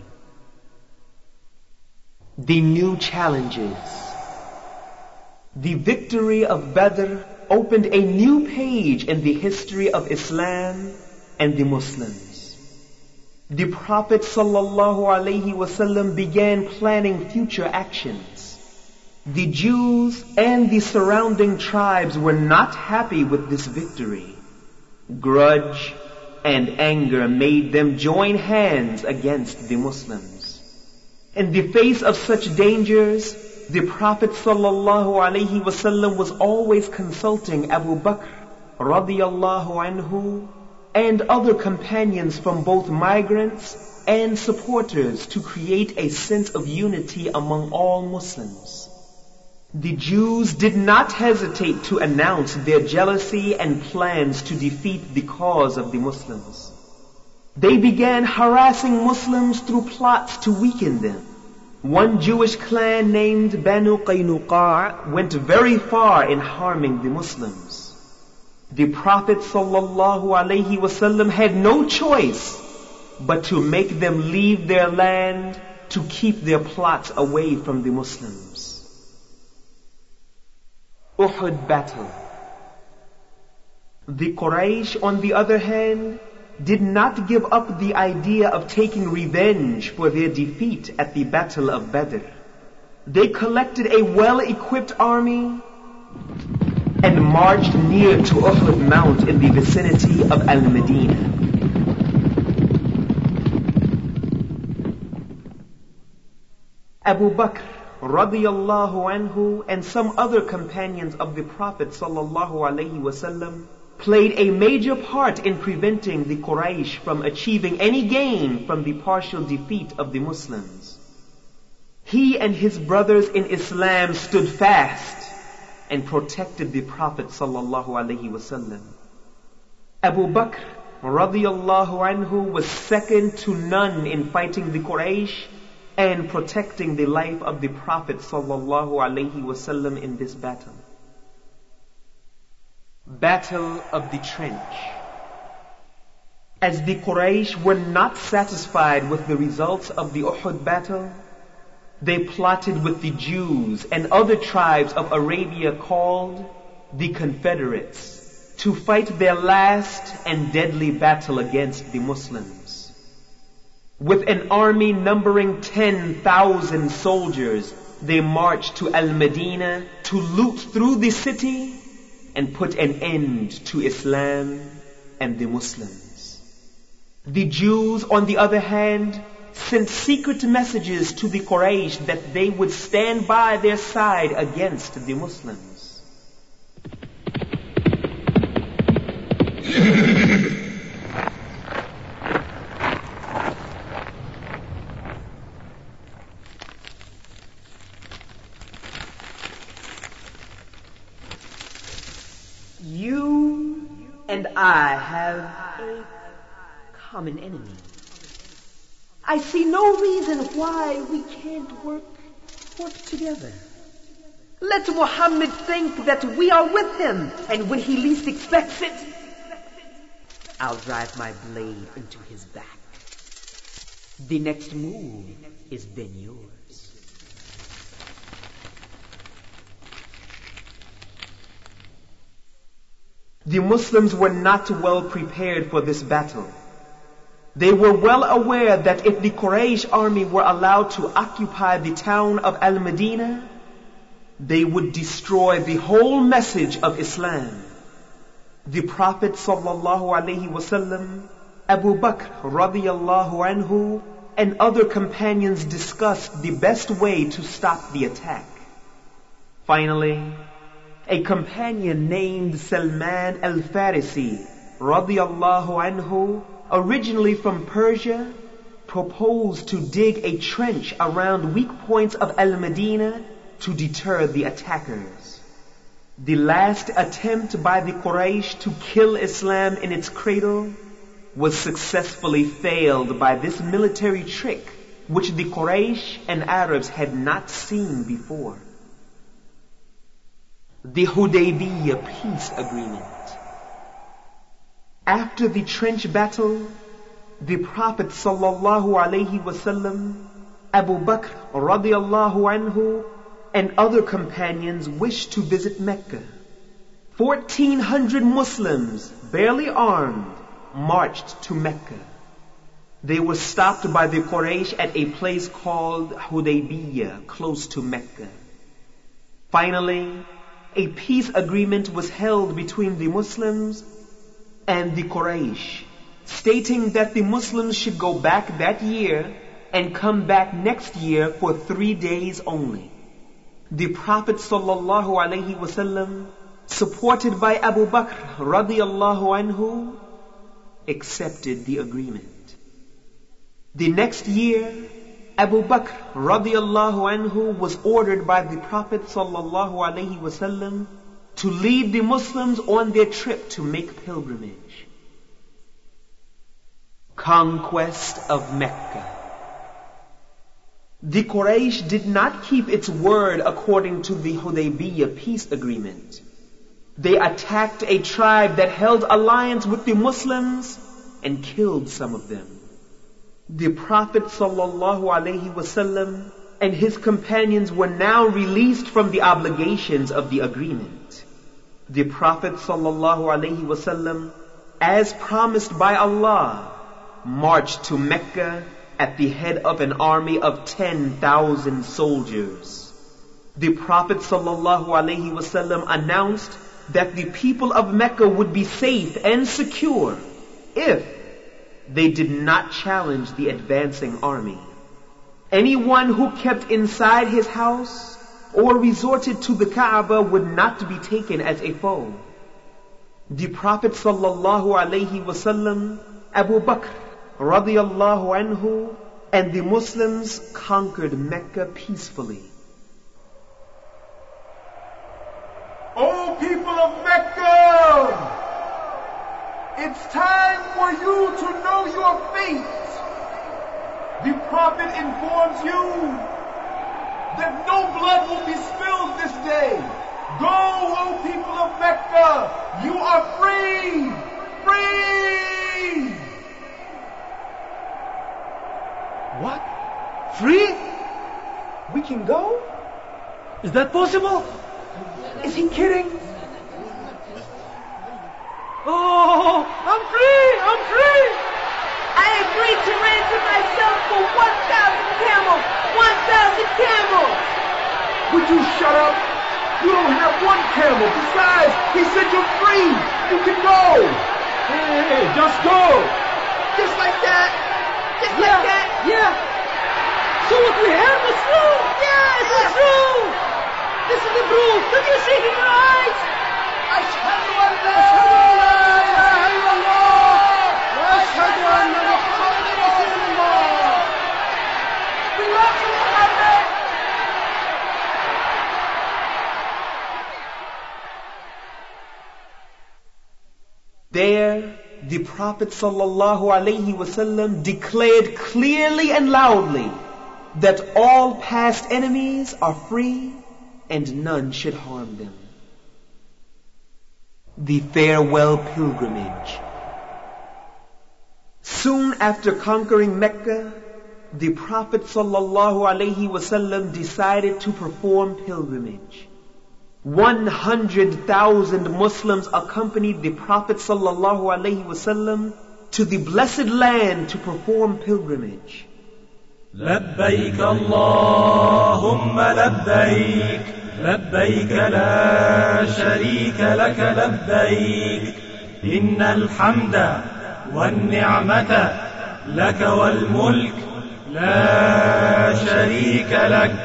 The new challenges. The victory of Badr opened a new page in the history of Islam and the Muslims. The Prophet sallallahu alaihi wasallam began planning future actions. The Jews and the surrounding tribes were not happy with this victory. Grudge and anger made them join hands against the Muslims. In the face of such dangers, the Prophet sallallahu alaihi wasallam was always consulting Abu Bakr radiyallahu anhu and other companions from both migrants and supporters to create a sense of unity among all Muslims. The Jews did not hesitate to announce their jealousy and plans to defeat the cause of the Muslims. They began harassing Muslims through plots to weaken them. One Jewish clan named Banu Qaynuqa' went very far in harming the Muslims. The Prophet sallallahu alaihi wasallam had no choice but to make them leave their land to keep their plots away from the Muslims. Uhud battle. The Quraysh, on the other hand, did not give up the idea of taking revenge for their defeat at the Battle of Badr. They collected a well-equipped army and marched near to Uhud Mount in the vicinity of Al-Medina. Abu Bakr radiyallahu anhu and some other companions of the Prophet sallallahu alaihi wasallam played a major part in preventing the Quraysh from achieving any gain from the partial defeat of the Muslims. He and his brothers in Islam stood fast and protected the Prophet sallallahu alaihi wasallam. Abu Bakr radiyallahu anhu was second to none in fighting the Quraysh and protecting the life of the Prophet sallallahu alaihi wasallam in this battle. Battle of the Trench. As the Quraysh were not satisfied with the results of the Uhud battle, they plotted with the Jews and other tribes of Arabia called the Confederates to fight their last and deadly battle against the Muslims. With an army numbering ten thousand soldiers, they marched to Al-Madinah to loot through the city and put an end to Islam and the Muslims. The Jews, on the other hand, sent secret messages to the Quraysh that they would stand by their side against the Muslims. You and I have a common enemy. I see no reason why we can't work, work together. Let Muhammad think that we are with him, and when he least expects it, I'll drive my blade into his back. The next move is then yours. The Muslims were not well prepared for this battle. They were well aware that if the Quraysh army were allowed to occupy the town of Al-Madinah, they would destroy the whole message of Islam. The Prophet sallallahu alaihi wasallam, Abu Bakr radiyallahu anhu, and other companions discussed the best way to stop the attack. Finally, a companion named Salman al-Farisi radiyallahu anhu, originally from Persia, proposed to dig a trench around weak points of Al-Madinah to deter the attackers. The last attempt by the Quraysh to kill Islam in its cradle was successfully failed by this military trick, which the Quraysh and Arabs had not seen before. The Hudaybiyah peace agreement. After the trench battle, the Prophet sallallahu alaihi wasallam, Abu Bakr radiyallahu anhu, and other companions wished to visit Mecca. Fourteen hundred Muslims, barely armed, marched to Mecca. They were stopped by the Quraysh at a place called Hudaybiyah, close to Mecca. Finally, a peace agreement was held between the Muslims and the Quraysh, stating that the Muslims should go back that year and come back next year for three days only. The Prophet sallallahu alaihi wasallam, supported by Abu Bakr radiyallahu anhu, accepted the agreement. The next year, Abu Bakr radiyallahu anhu was ordered by the Prophet sallallahu alaihi wasallam to lead the Muslims on their trip to make pilgrimage. Conquest of Mecca. The Quraysh did not keep its word according to the Hudaybiyah peace agreement. They attacked a tribe that held alliance with the Muslims and killed some of them. The Prophet sallallahu alaihi wasallam and his companions were now released from the obligations of the agreement. The Prophet sallallahu alaihi wasallam, as promised by Allah, marched to Mecca at the head of an army of ten thousand soldiers. The Prophet sallallahu alaihi wasallam announced that the people of Mecca would be safe and secure if they did not challenge the advancing army. Anyone who kept inside his house or resorted to the Kaaba would not be taken as a foe. The Prophet sallallahu alaihi wasallam, Abu Bakr radiyallahu anhu, and the Muslims conquered Mecca peacefully. O people of Mecca, it's time for you to know your fate. The Prophet informs you that no blood will be spilled this day. Go, O people of Mecca, you are free, free. What? Free? We can go? Is that possible? Is he kidding? Oh, I'm free! I'm free! I agreed to ransom myself for one thousand camels! one thousand camels! Would you shut up? You don't have one camel. Besides, he said you're free. You can go. Hey, hey, just go. Just like that? Just yeah, like that? Yeah. So what we have is true. Yes, it's true. This is the proof. Don't you see it in your eyes? Ashhadu an la ilaha illallah wa ashhadu anna Muhammadan Rasulullah. We love you, Muhammad. There, the Prophet sallallahu alaihi wasallam declared clearly and loudly that all past enemies are free and none should harm them. The farewell pilgrimage. Soon after conquering Mecca, the Prophet sallallahu alaihi wasallam decided to perform pilgrimage. One hundred thousand Muslims accompanied the Prophet sallallahu alaihi wasallam to the blessed land to perform pilgrimage. لبيك اللهم لبيك لبيك لا شريك لك لبيك إن الحمد والنعمة لك والملك لا شريك لك.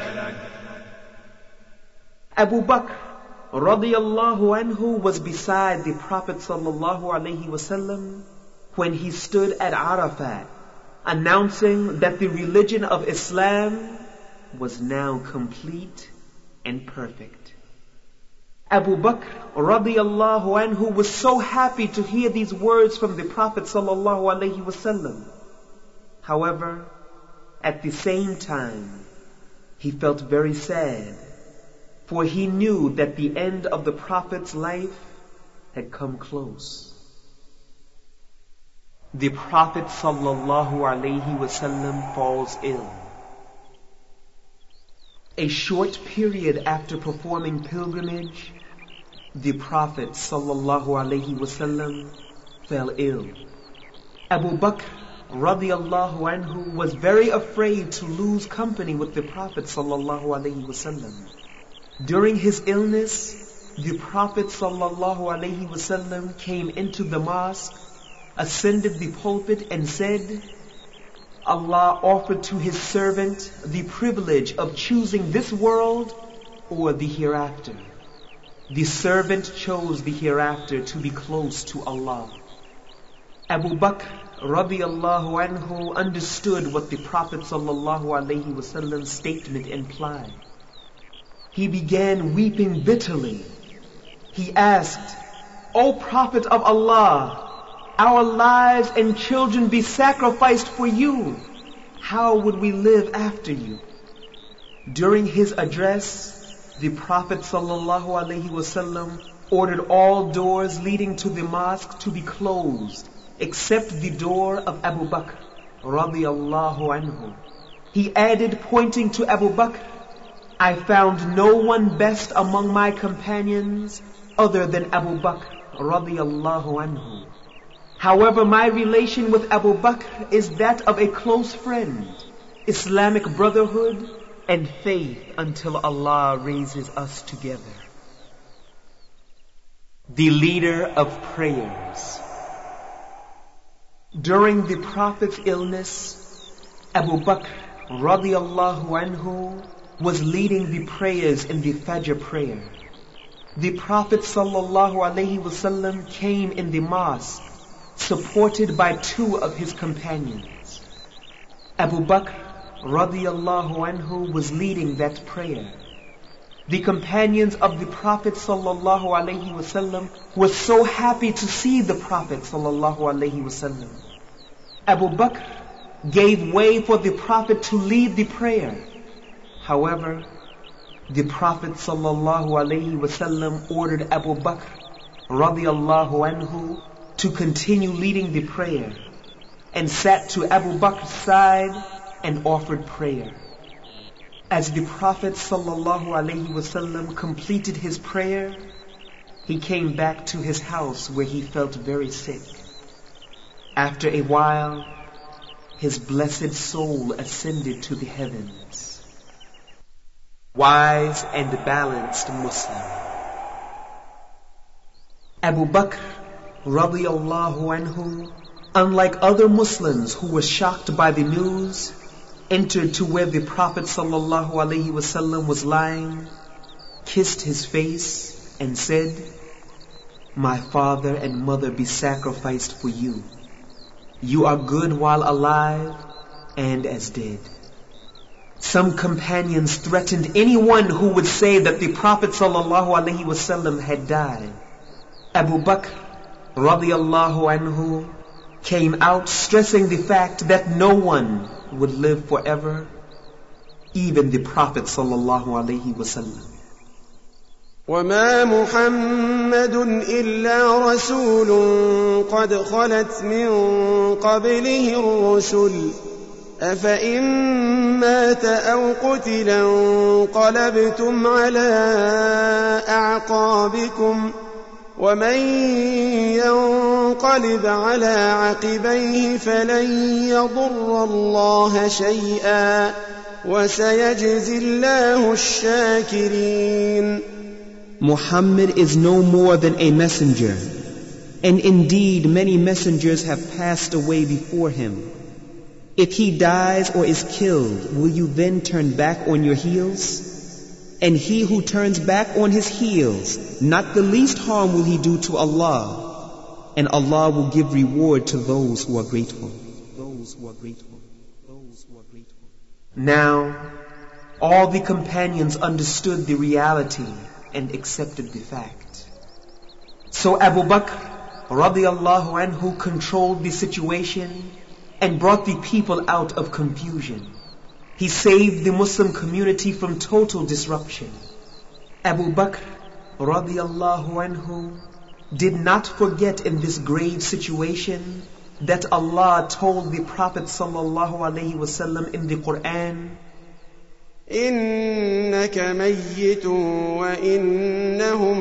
Abu Bakr radiyallahu anhu was beside the Prophet sallallahu alaihi wasallam when he stood at Arafat, announcing that the religion of Islam was now complete and perfect. Abu Bakr radiyallahu anhu was so happy to hear these words from the Prophet sallallahu alaihi wasallam. However, at the same time, he felt very sad, for he knew that the end of the Prophet's life had come close. The Prophet sallallahu alaihi wasallam falls ill. A short period after performing pilgrimage, the Prophet sallallahu alaihi wasallam fell ill. Abu Bakr radiyallahu anhu was very afraid to lose company with the Prophet sallallahu alaihi wasallam. During his illness, the Prophet sallallahu alaihi wasallam came into the mosque, ascended the pulpit and said, Allah offered to his servant the privilege of choosing this world or the hereafter. The servant chose the hereafter to be close to Allah. Abu Bakr radiyallahu anhu understood what the Prophet sallallahu alaihi wasallam's statement implied. He began weeping bitterly. He asked, O Prophet of Allah, our lives and children be sacrificed for you. How would we live after you? During his address, the Prophet sallallahu alaihi wasallam ordered all doors leading to the mosque to be closed, except the door of Abu Bakr radiyallahu anhu. He added, pointing to Abu Bakr, I found no one best among my companions other than Abu Bakr radiyallahu anhu. However, my relation with Abu Bakr is that of a close friend, Islamic brotherhood, and faith until Allah raises us together. The leader of prayers. During the Prophet's illness, Abu Bakr radiyallahu anhu was leading the prayers in the Fajr prayer. The Prophet sallallahu alaihi wasallam came in the mosque supported by two of his companions. Abu Bakr radiyallahu anhu was leading that prayer. The companions of the Prophet sallallahu alaihi wasallam were so happy to see the Prophet sallallahu alaihi wasallam. Abu Bakr gave way for the Prophet to lead the prayer. However, the Prophet sallallahu alaihi wasallam ordered Abu Bakr radiyallahu anhu to continue leading the prayer and sat to Abu Bakr's side and offered prayer. As the Prophet sallallahu alaihi wasallam completed his prayer, he came back to his house where he felt very sick. After a while, his blessed soul ascended to the heavens. Wise and balanced Muslim. Abu Bakr radiyallahu anhu, unlike other Muslims who were shocked by the news, entered to where the Prophet sallallahu alaihi wasallam was lying, kissed his face and said, "My father and mother be sacrificed for you. You are good while alive and as dead." Some companions threatened anyone who would say that the Prophet sallallahu alaihi wasallam had died. Abu Bakr radiyallahu anhu came out stressing the fact that no one would live forever, even the Prophet sallallahu alaihi wasallam. وما محمد إلا رسول قد خلت من قبله الرسل أفإن مات أو قتل انقلبتم على أعقابكم ومن ينقلب على عقبيه فلن يضر الله شيئا وسيجزي الله الشاكرين. Muhammad is no more than a messenger, and indeed many messengers have passed away before him. If he dies or is killed, will you then turn back on your heels? And he who turns back on his heels, not the least harm will he do to Allah, and Allah will give reward to those who are grateful. Those who are grateful. Those who are grateful. Now, all the companions understood the reality and accepted the fact. So Abu Bakr radiyallahu anhu controlled the situation and brought the people out of confusion. He saved the Muslim community from total disruption. Abu Bakr radiyallahu anhu did not forget in this grave situation that Allah told the Prophet sallallahu alaihi wasallam in the Quran, إنك ميت وإنهم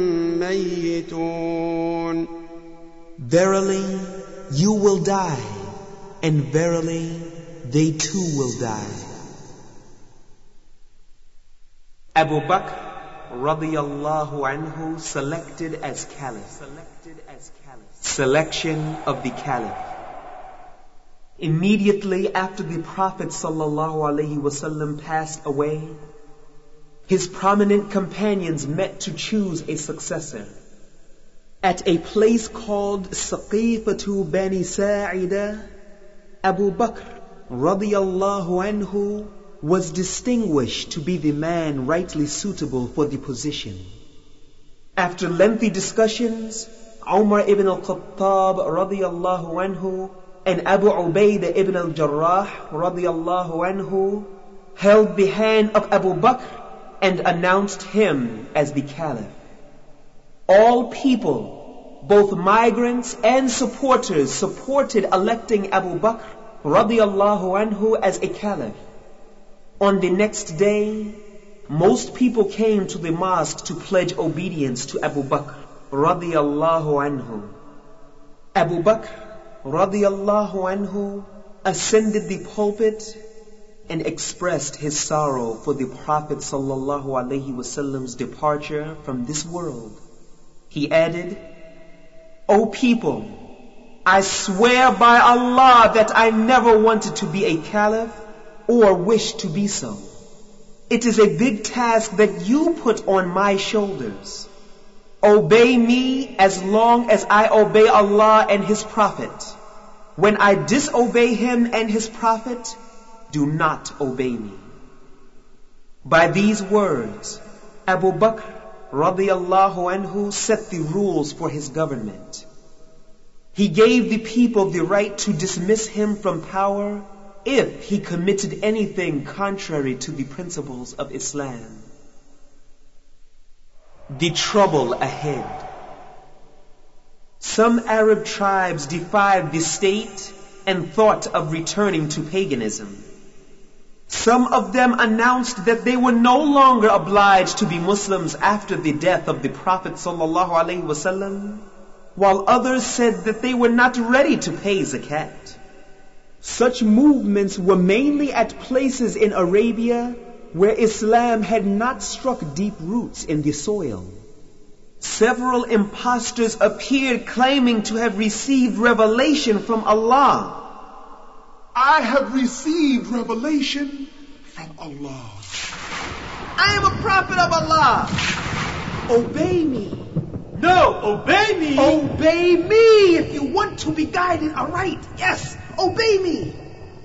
ميتون. Verily, you will die, and verily, they too will die. Abu Bakr radiyallahu anhu selected as caliph. Selection of the caliph. Immediately after the Prophet sallallahu alaihi wasallam passed away, his prominent companions met to choose a successor. At a place called Saqifatu Bani Sa'ida, Abu Bakr radiyallahu anhu was distinguished to be the man rightly suitable for the position. After lengthy discussions, Umar ibn al-Khattab radiyallahu anhu and Abu Ubaidah ibn al-Jarrah radiyallahu anhu held the hand of Abu Bakr and announced him as the caliph. All people, both migrants and supporters, supported electing Abu Bakr radiyallahu anhu as a caliph. On the next day, most people came to the mosque to pledge obedience to Abu Bakr radiyallahu anhu. Abu Bakr radiyallahu anhu ascended the pulpit and expressed his sorrow for the Prophet sallallahu alaihi wasallam's departure from this world. He added, "O people, I swear by Allah that I never wanted to be a caliph, or wish to be so. It is a big task that you put on my shoulders. Obey me as long as I obey Allah and His Prophet. When I disobey Him and His Prophet, do not obey me. By these words, Abu Bakr radiyallahu anhu set the rules for his government. He gave the people the right to dismiss him from power if he committed anything contrary to the principles of Islam. The trouble ahead. Some Arab tribes defied the state and thought of returning to paganism. Some of them announced that they were no longer obliged to be Muslims after the death of the Prophet ﷺ, while others said that they were not ready to pay zakat. Such movements were mainly at places in Arabia where Islam had not struck deep roots in the soil. Several impostors appeared claiming to have received revelation from Allah. I have received revelation from Allah. I am a prophet of Allah. Obey me. No, obey me. Obey me if you want to be guided. All right. Yes, obey me.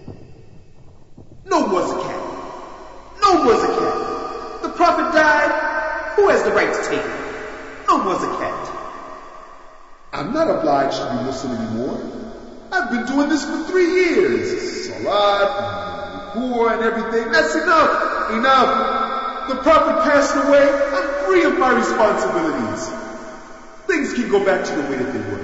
No more zakat. No more zakat. The Prophet died. Who has the right to take it? No more zakat. I'm not obliged to be Muslim anymore. I've been doing this for three years. Salat, poor and everything. That's enough. Enough. The Prophet passed away. I'm free of my responsibilities. Things can go back to the way that they were.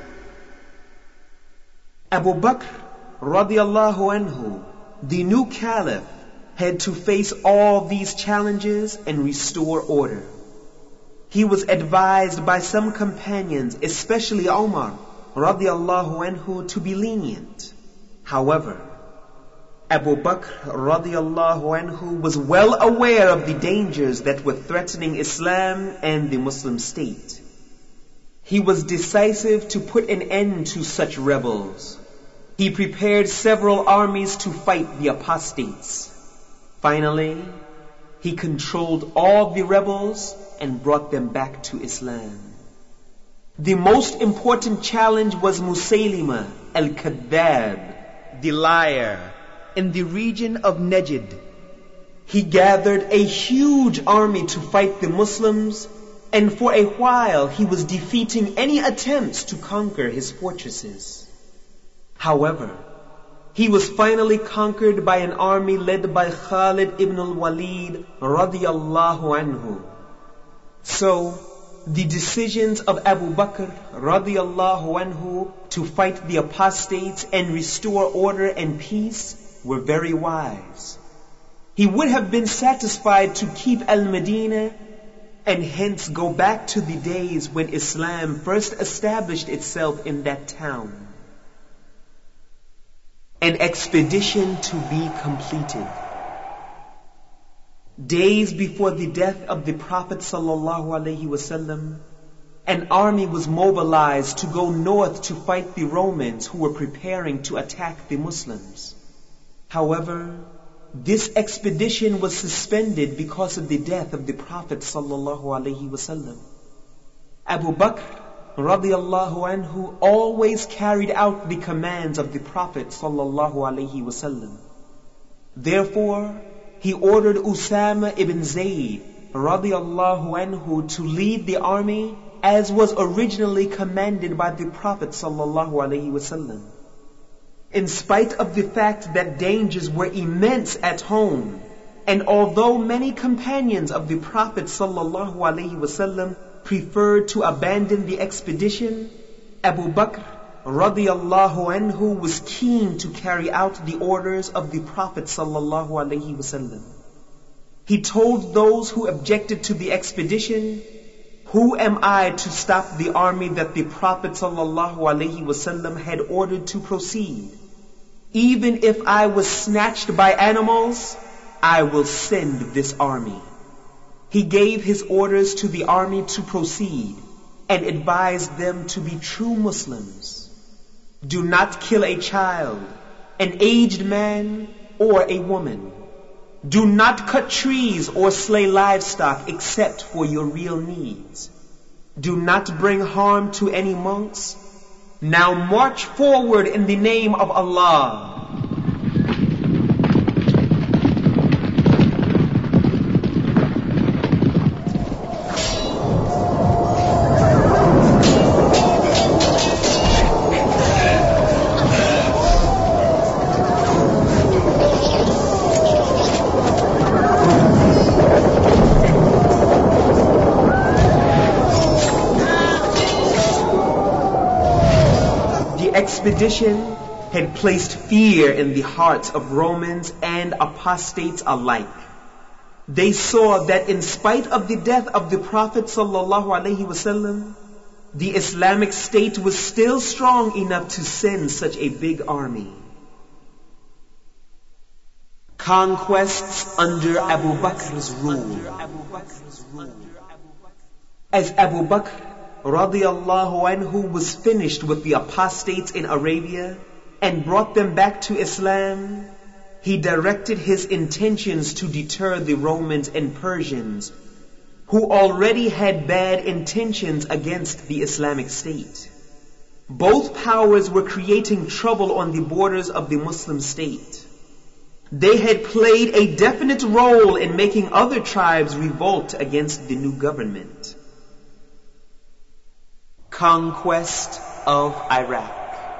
Abu Bakr radiyallahu anhu, the new caliph, had to face all these challenges and restore order. He was advised by some companions, especially Umar radiyallahu anhu, to be lenient. However, Abu Bakr radiyallahu anhu was well aware of the dangers that were threatening Islam and the Muslim state. He was decisive to put an end to such rebels. He prepared several armies to fight the apostates. Finally, he controlled all the rebels and brought them back to Islam. The most important challenge was Musaylima al-Kadhdhab, the liar, in the region of Najd. He gathered a huge army to fight the Muslims, and for a while he was defeating any attempts to conquer his fortresses. However, he was finally conquered by an army led by Khalid ibn al-Walid radiyallahu anhu. So, the decisions of Abu Bakr radiyallahu anhu to fight the apostates and restore order and peace were very wise. He would have been satisfied to keep Al-Madinah and hence go back to the days when Islam first established itself in that town. An expedition to be completed. Days before the death of the Prophet ﷺ, an army was mobilized to go north to fight the Romans who were preparing to attack the Muslims. However, this expedition was suspended because of the death of the Prophet ﷺ. Abu Bakr radiyallahu anhu always carried out the commands of the Prophet ﷺ. Therefore, he ordered Usama ibn Zayd radiyallahu anhu to lead the army as was originally commanded by the Prophet ﷺ. In spite of the fact that dangers were immense at home, and although many companions of the Prophet ﷺ preferred to abandon the expedition, Abu Bakr radiyallahu anhu was keen to carry out the orders of the Prophet ﷺ. He told those who objected to the expedition, "Who am I to stop the army that the Prophet ﷺ had ordered to proceed? Even if I was snatched by animals, I will send this army." He gave his orders to the army to proceed and advised them to be true Muslims. Do not kill a child, an aged man, or a woman. Do not cut trees or slay livestock except for your real needs. Do not bring harm to any monks. Now march forward in the name of Allah. Expedition had placed fear in the hearts of Romans and apostates alike. They saw that in spite of the death of the Prophet sallallahu alaihi wasallam, the Islamic State was still strong enough to send such a big army. Conquests under Abu Bakr's rule. As Abu Bakr radiyallahu anhu was finished with the apostates in Arabia and brought them back to Islam, he directed his intentions to deter the Romans and Persians, who already had bad intentions against the Islamic State. Both powers were creating trouble on the borders of the Muslim state. They had played a definite role in making other tribes revolt against the new government. Conquest of Iraq.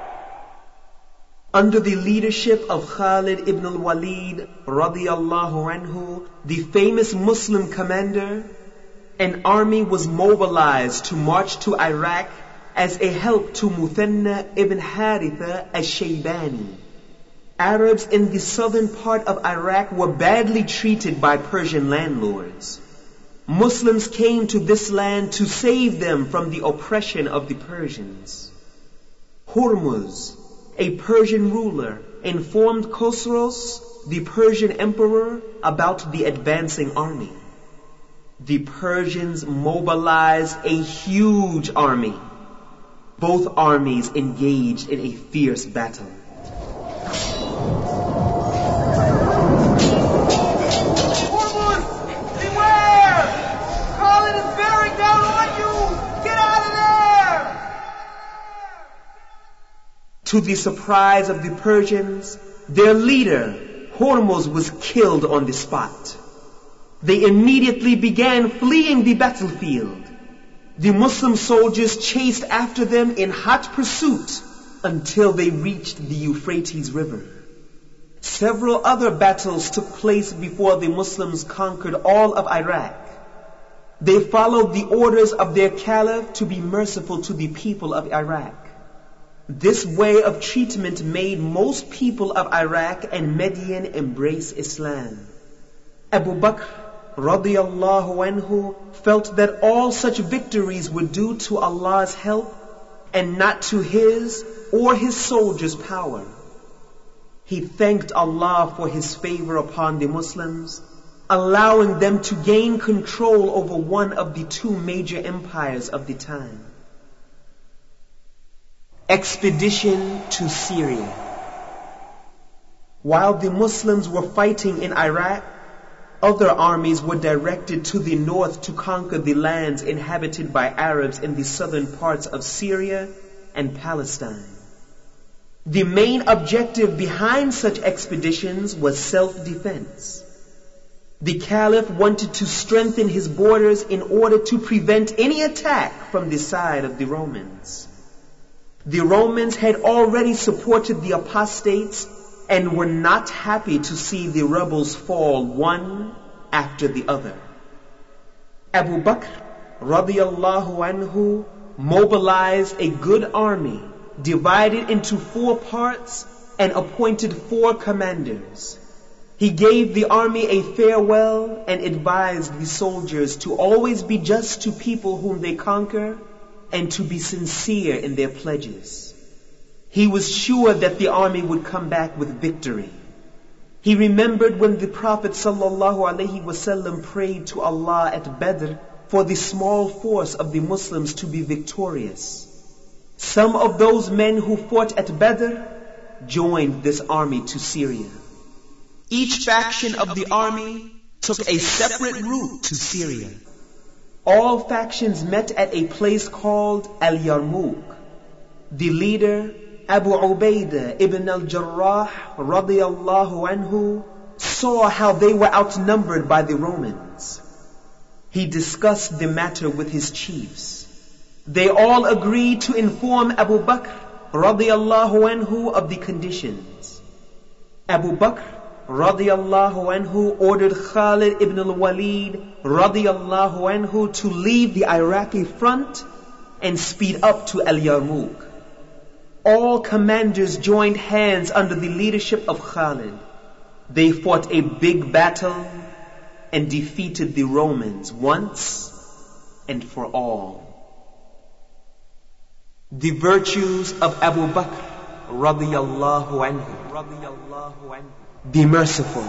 Under the leadership of Khalid ibn al-Walid radiyallahu anhu, the famous Muslim commander, an army was mobilized to march to Iraq as a help to Muthanna ibn Haritha al-Shaybani. Arabs in the southern part of Iraq were badly treated by Persian landlords. Muslims came to this land to save them from the oppression of the Persians. Hormuz, a Persian ruler, informed Khosros, the Persian emperor, about the advancing army. The Persians mobilized a huge army. Both armies engaged in a fierce battle. To the surprise of the Persians, their leader, Hormuz, was killed on the spot. They immediately began fleeing the battlefield. The Muslim soldiers chased after them in hot pursuit until they reached the Euphrates River. Several other battles took place before the Muslims conquered all of Iraq. They followed the orders of their caliph to be merciful to the people of Iraq. This way of treatment made most people of Iraq and Median embrace Islam. Abu Bakr radiyallahu anhu felt that all such victories were due to Allah's help and not to his or his soldiers' power. He thanked Allah for his favor upon the Muslims, allowing them to gain control over one of the two major empires of the time. Expedition to Syria. While the Muslims were fighting in Iraq, other armies were directed to the north to conquer the lands inhabited by Arabs in the southern parts of Syria and Palestine. The main objective behind such expeditions was self-defense. The Caliph wanted to strengthen his borders in order to prevent any attack from the side of the Romans. The Romans had already supported the apostates and were not happy to see the rebels fall one after the other. Abu Bakr radiyallahu anhu mobilized a good army, divided into four parts, and appointed four commanders. He gave the army a farewell and advised the soldiers to always be just to people whom they conquer and to be sincere in their pledges. He was sure that the army would come back with victory. He remembered when the Prophet sallallahu alaihi wasallam prayed to Allah at Badr for the small force of the Muslims to be victorious. Some of those men who fought at Badr joined this army to Syria. Each faction of the army took a separate route to Syria. All factions met at a place called Al-Yarmouk. The leader, Abu Ubaidah ibn al-Jarrah radiyallahu anhu, saw how they were outnumbered by the Romans. He discussed the matter with his chiefs. They all agreed to inform Abu Bakr radiyallahu anhu of the conditions. Abu Bakr radiyallahu anhu ordered Khalid ibn al-Walid radiyallahu anhu to leave the Iraqi front and speed up to Al-Yarmouk. All commanders joined hands under the leadership of Khalid. They fought a big battle and defeated the Romans once and for all. The virtues of Abu Bakr radiyallahu anhu. Be merciful.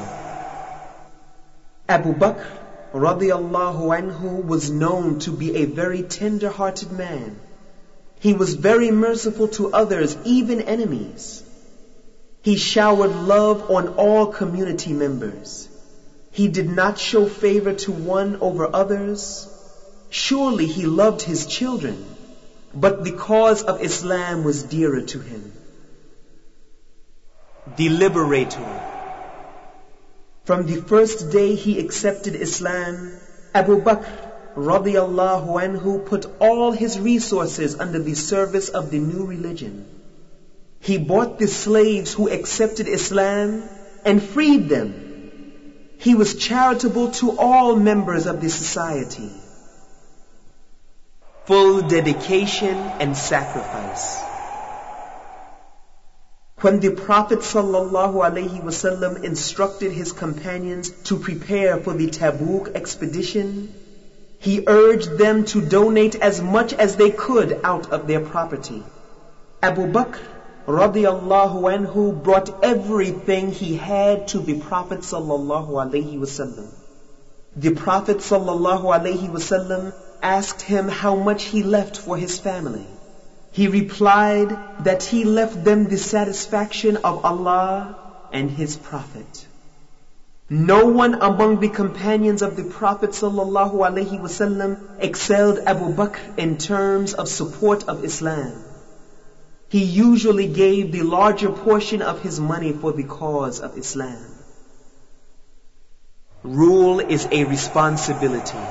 Abu Bakr radiyallahu anhu was known to be a very tender-hearted man. He was very merciful to others, even enemies. He showered love on all community members. He did not show favor to one over others. Surely he loved his children, but the cause of Islam was dearer to him. The Liberator. From the first day he accepted Islam, Abu Bakr radiyallahu anhu put all his resources under the service of the new religion. He bought the slaves who accepted Islam and freed them. He was charitable to all members of the society. Full dedication and sacrifice. When the Prophet sallallahu alaihi wasallam instructed his companions to prepare for the Tabuk expedition, he urged them to donate as much as they could out of their property. Abu Bakr radiyallahu anhu brought everything he had to the Prophet sallallahu alaihi wasallam. The Prophet sallallahu alaihi wasallam asked him how much he left for his family. He replied that he left them the satisfaction of Allah and His Prophet. No one among the companions of the Prophet sallallahu alaihi wasallam excelled Abu Bakr in terms of support of Islam. He usually gave the larger portion of his money for the cause of Islam. Rule is a responsibility.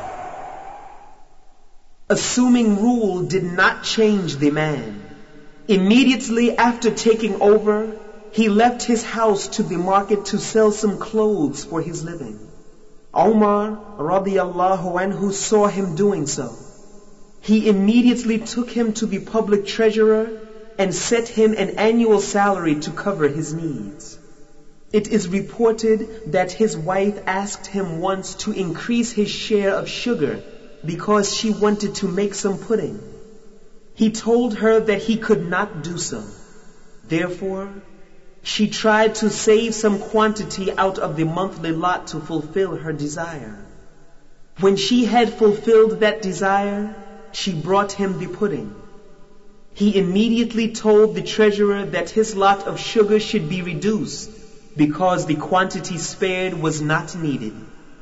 Assuming rule did not change the man. Immediately after taking over, he left his house to the market to sell some clothes for his living. Umar radiyallahu anhu saw him doing so. He immediately took him to the public treasurer and set him an annual salary to cover his needs. It is reported that his wife asked him once to increase his share of sugar because she wanted to make some pudding. He told her that he could not do so. Therefore, she tried to save some quantity out of the monthly lot to fulfill her desire. When she had fulfilled that desire, she brought him the pudding. He immediately told the treasurer that his lot of sugar should be reduced because the quantity spared was not needed.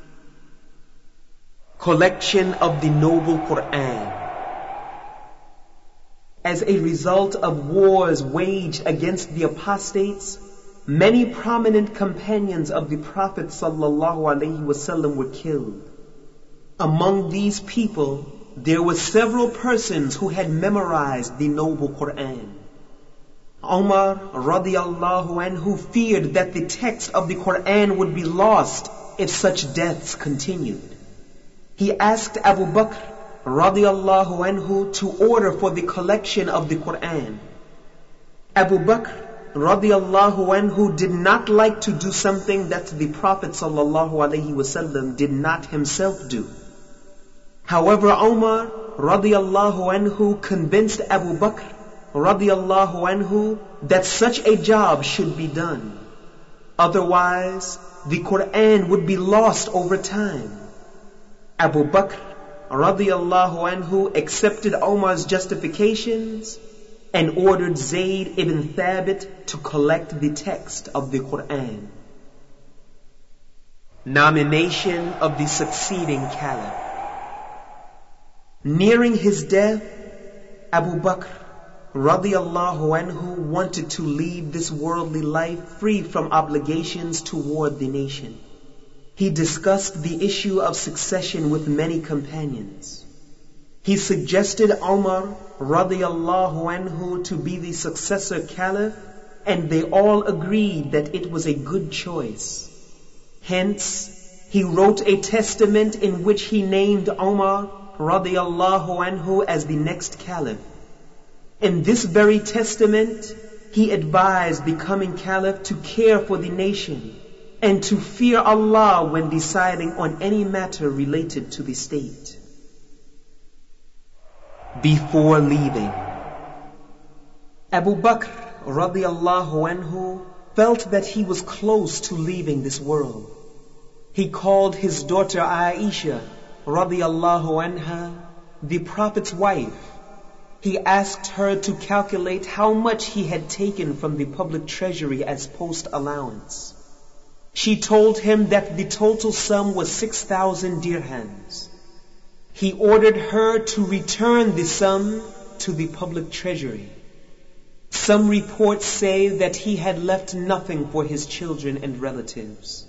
Collection of the Noble Quran. As a result of wars waged against the apostates, many prominent companions of the Prophet sallallahu alaihi wasallam were killed. Among these people, there were several persons who had memorized the Noble Quran. Umar radiyallahu anhu feared that the text of the Quran would be lost if such deaths continued. He asked Abu Bakr radiyallahu anhu to order for the collection of the Quran. Abu Bakr radiyallahu anhu did not like to do something that the Prophet sallallahu alaihi wasallam did not himself do. However, Umar radiyallahu anhu convinced Abu Bakr radiyallahu anhu that such a job should be done. Otherwise, the Quran would be lost over time. Abu Bakr radiyallahu anhu accepted Umar's justifications and ordered Zayd ibn Thabit to collect the text of the Quran. Nomination of the succeeding caliph. Nearing his death, Abu Bakr radiyallahu anhu wanted to leave this worldly life free from obligations toward the nation. He discussed the issue of succession with many companions. He suggested Umar radiyallahu anhu to be the successor caliph, and they all agreed that it was a good choice. Hence, he wrote a testament in which he named Umar radiyallahu anhu as the next caliph. In this very testament, he advised the coming caliph to care for the nation and to fear Allah when deciding on any matter related to the state. Before leaving, Abu Bakr radiyallahu anhu felt that he was close to leaving this world. He called his daughter Aisha radiyallahu anha the Prophet's wife. He asked her to calculate how much he had taken from the public treasury as post allowance. She told him that the total sum was six thousand dirhams. He ordered her to return the sum to the public treasury. Some reports say that he had left nothing for his children and relatives.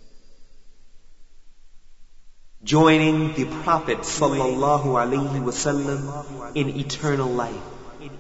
Joining the Prophet sallallahu alaihi wasallam in eternal life.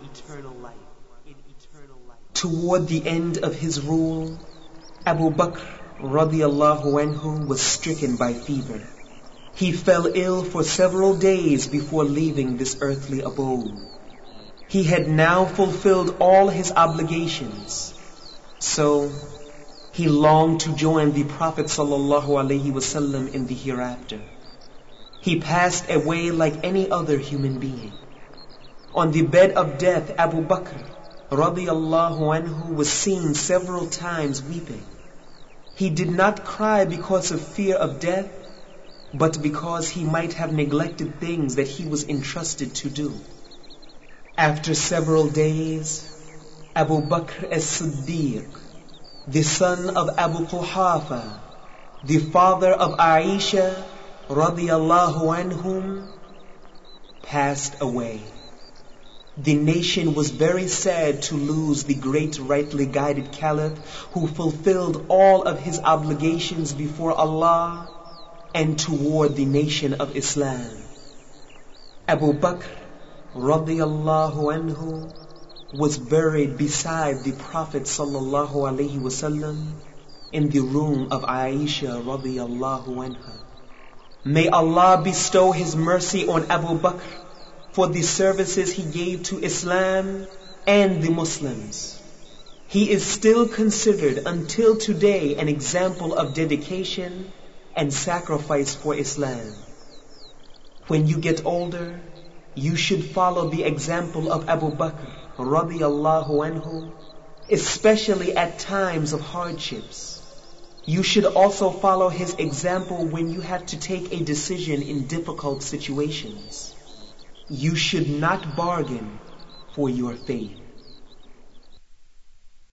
Toward the end of his rule, Abu Bakr radiyallahu anhu was stricken by fever. He fell ill for several days before leaving this earthly abode. He had now fulfilled all his obligations, so he longed to join the Prophet sallallahu alaihi wasallam in the hereafter. He passed away like any other human being. On the bed of death, Abu Bakr radiyallahu anhu was seen several times weeping. He did not cry because of fear of death, but because he might have neglected things that he was entrusted to do. After several days, Abu Bakr as-Siddiq, the son of Abu Quhafa, the father of Aisha radiyallahu anhum, passed away. The nation was very sad to lose the great rightly guided caliph who fulfilled all of his obligations before Allah and toward the nation of Islam. Abu Bakr radiyallahu anhu was buried beside the Prophet sallallahu alaihi wasallam in the room of Aisha radiyallahu anha. May Allah bestow His mercy on Abu Bakr for the services he gave to Islam and the Muslims. He is still considered until today an example of dedication and sacrifice for Islam. When you get older, you should follow the example of Abu Bakr radiyallahu anhu, especially at times of hardships. You should also follow his example when you have to take a decision in difficult situations. You should not bargain for your faith.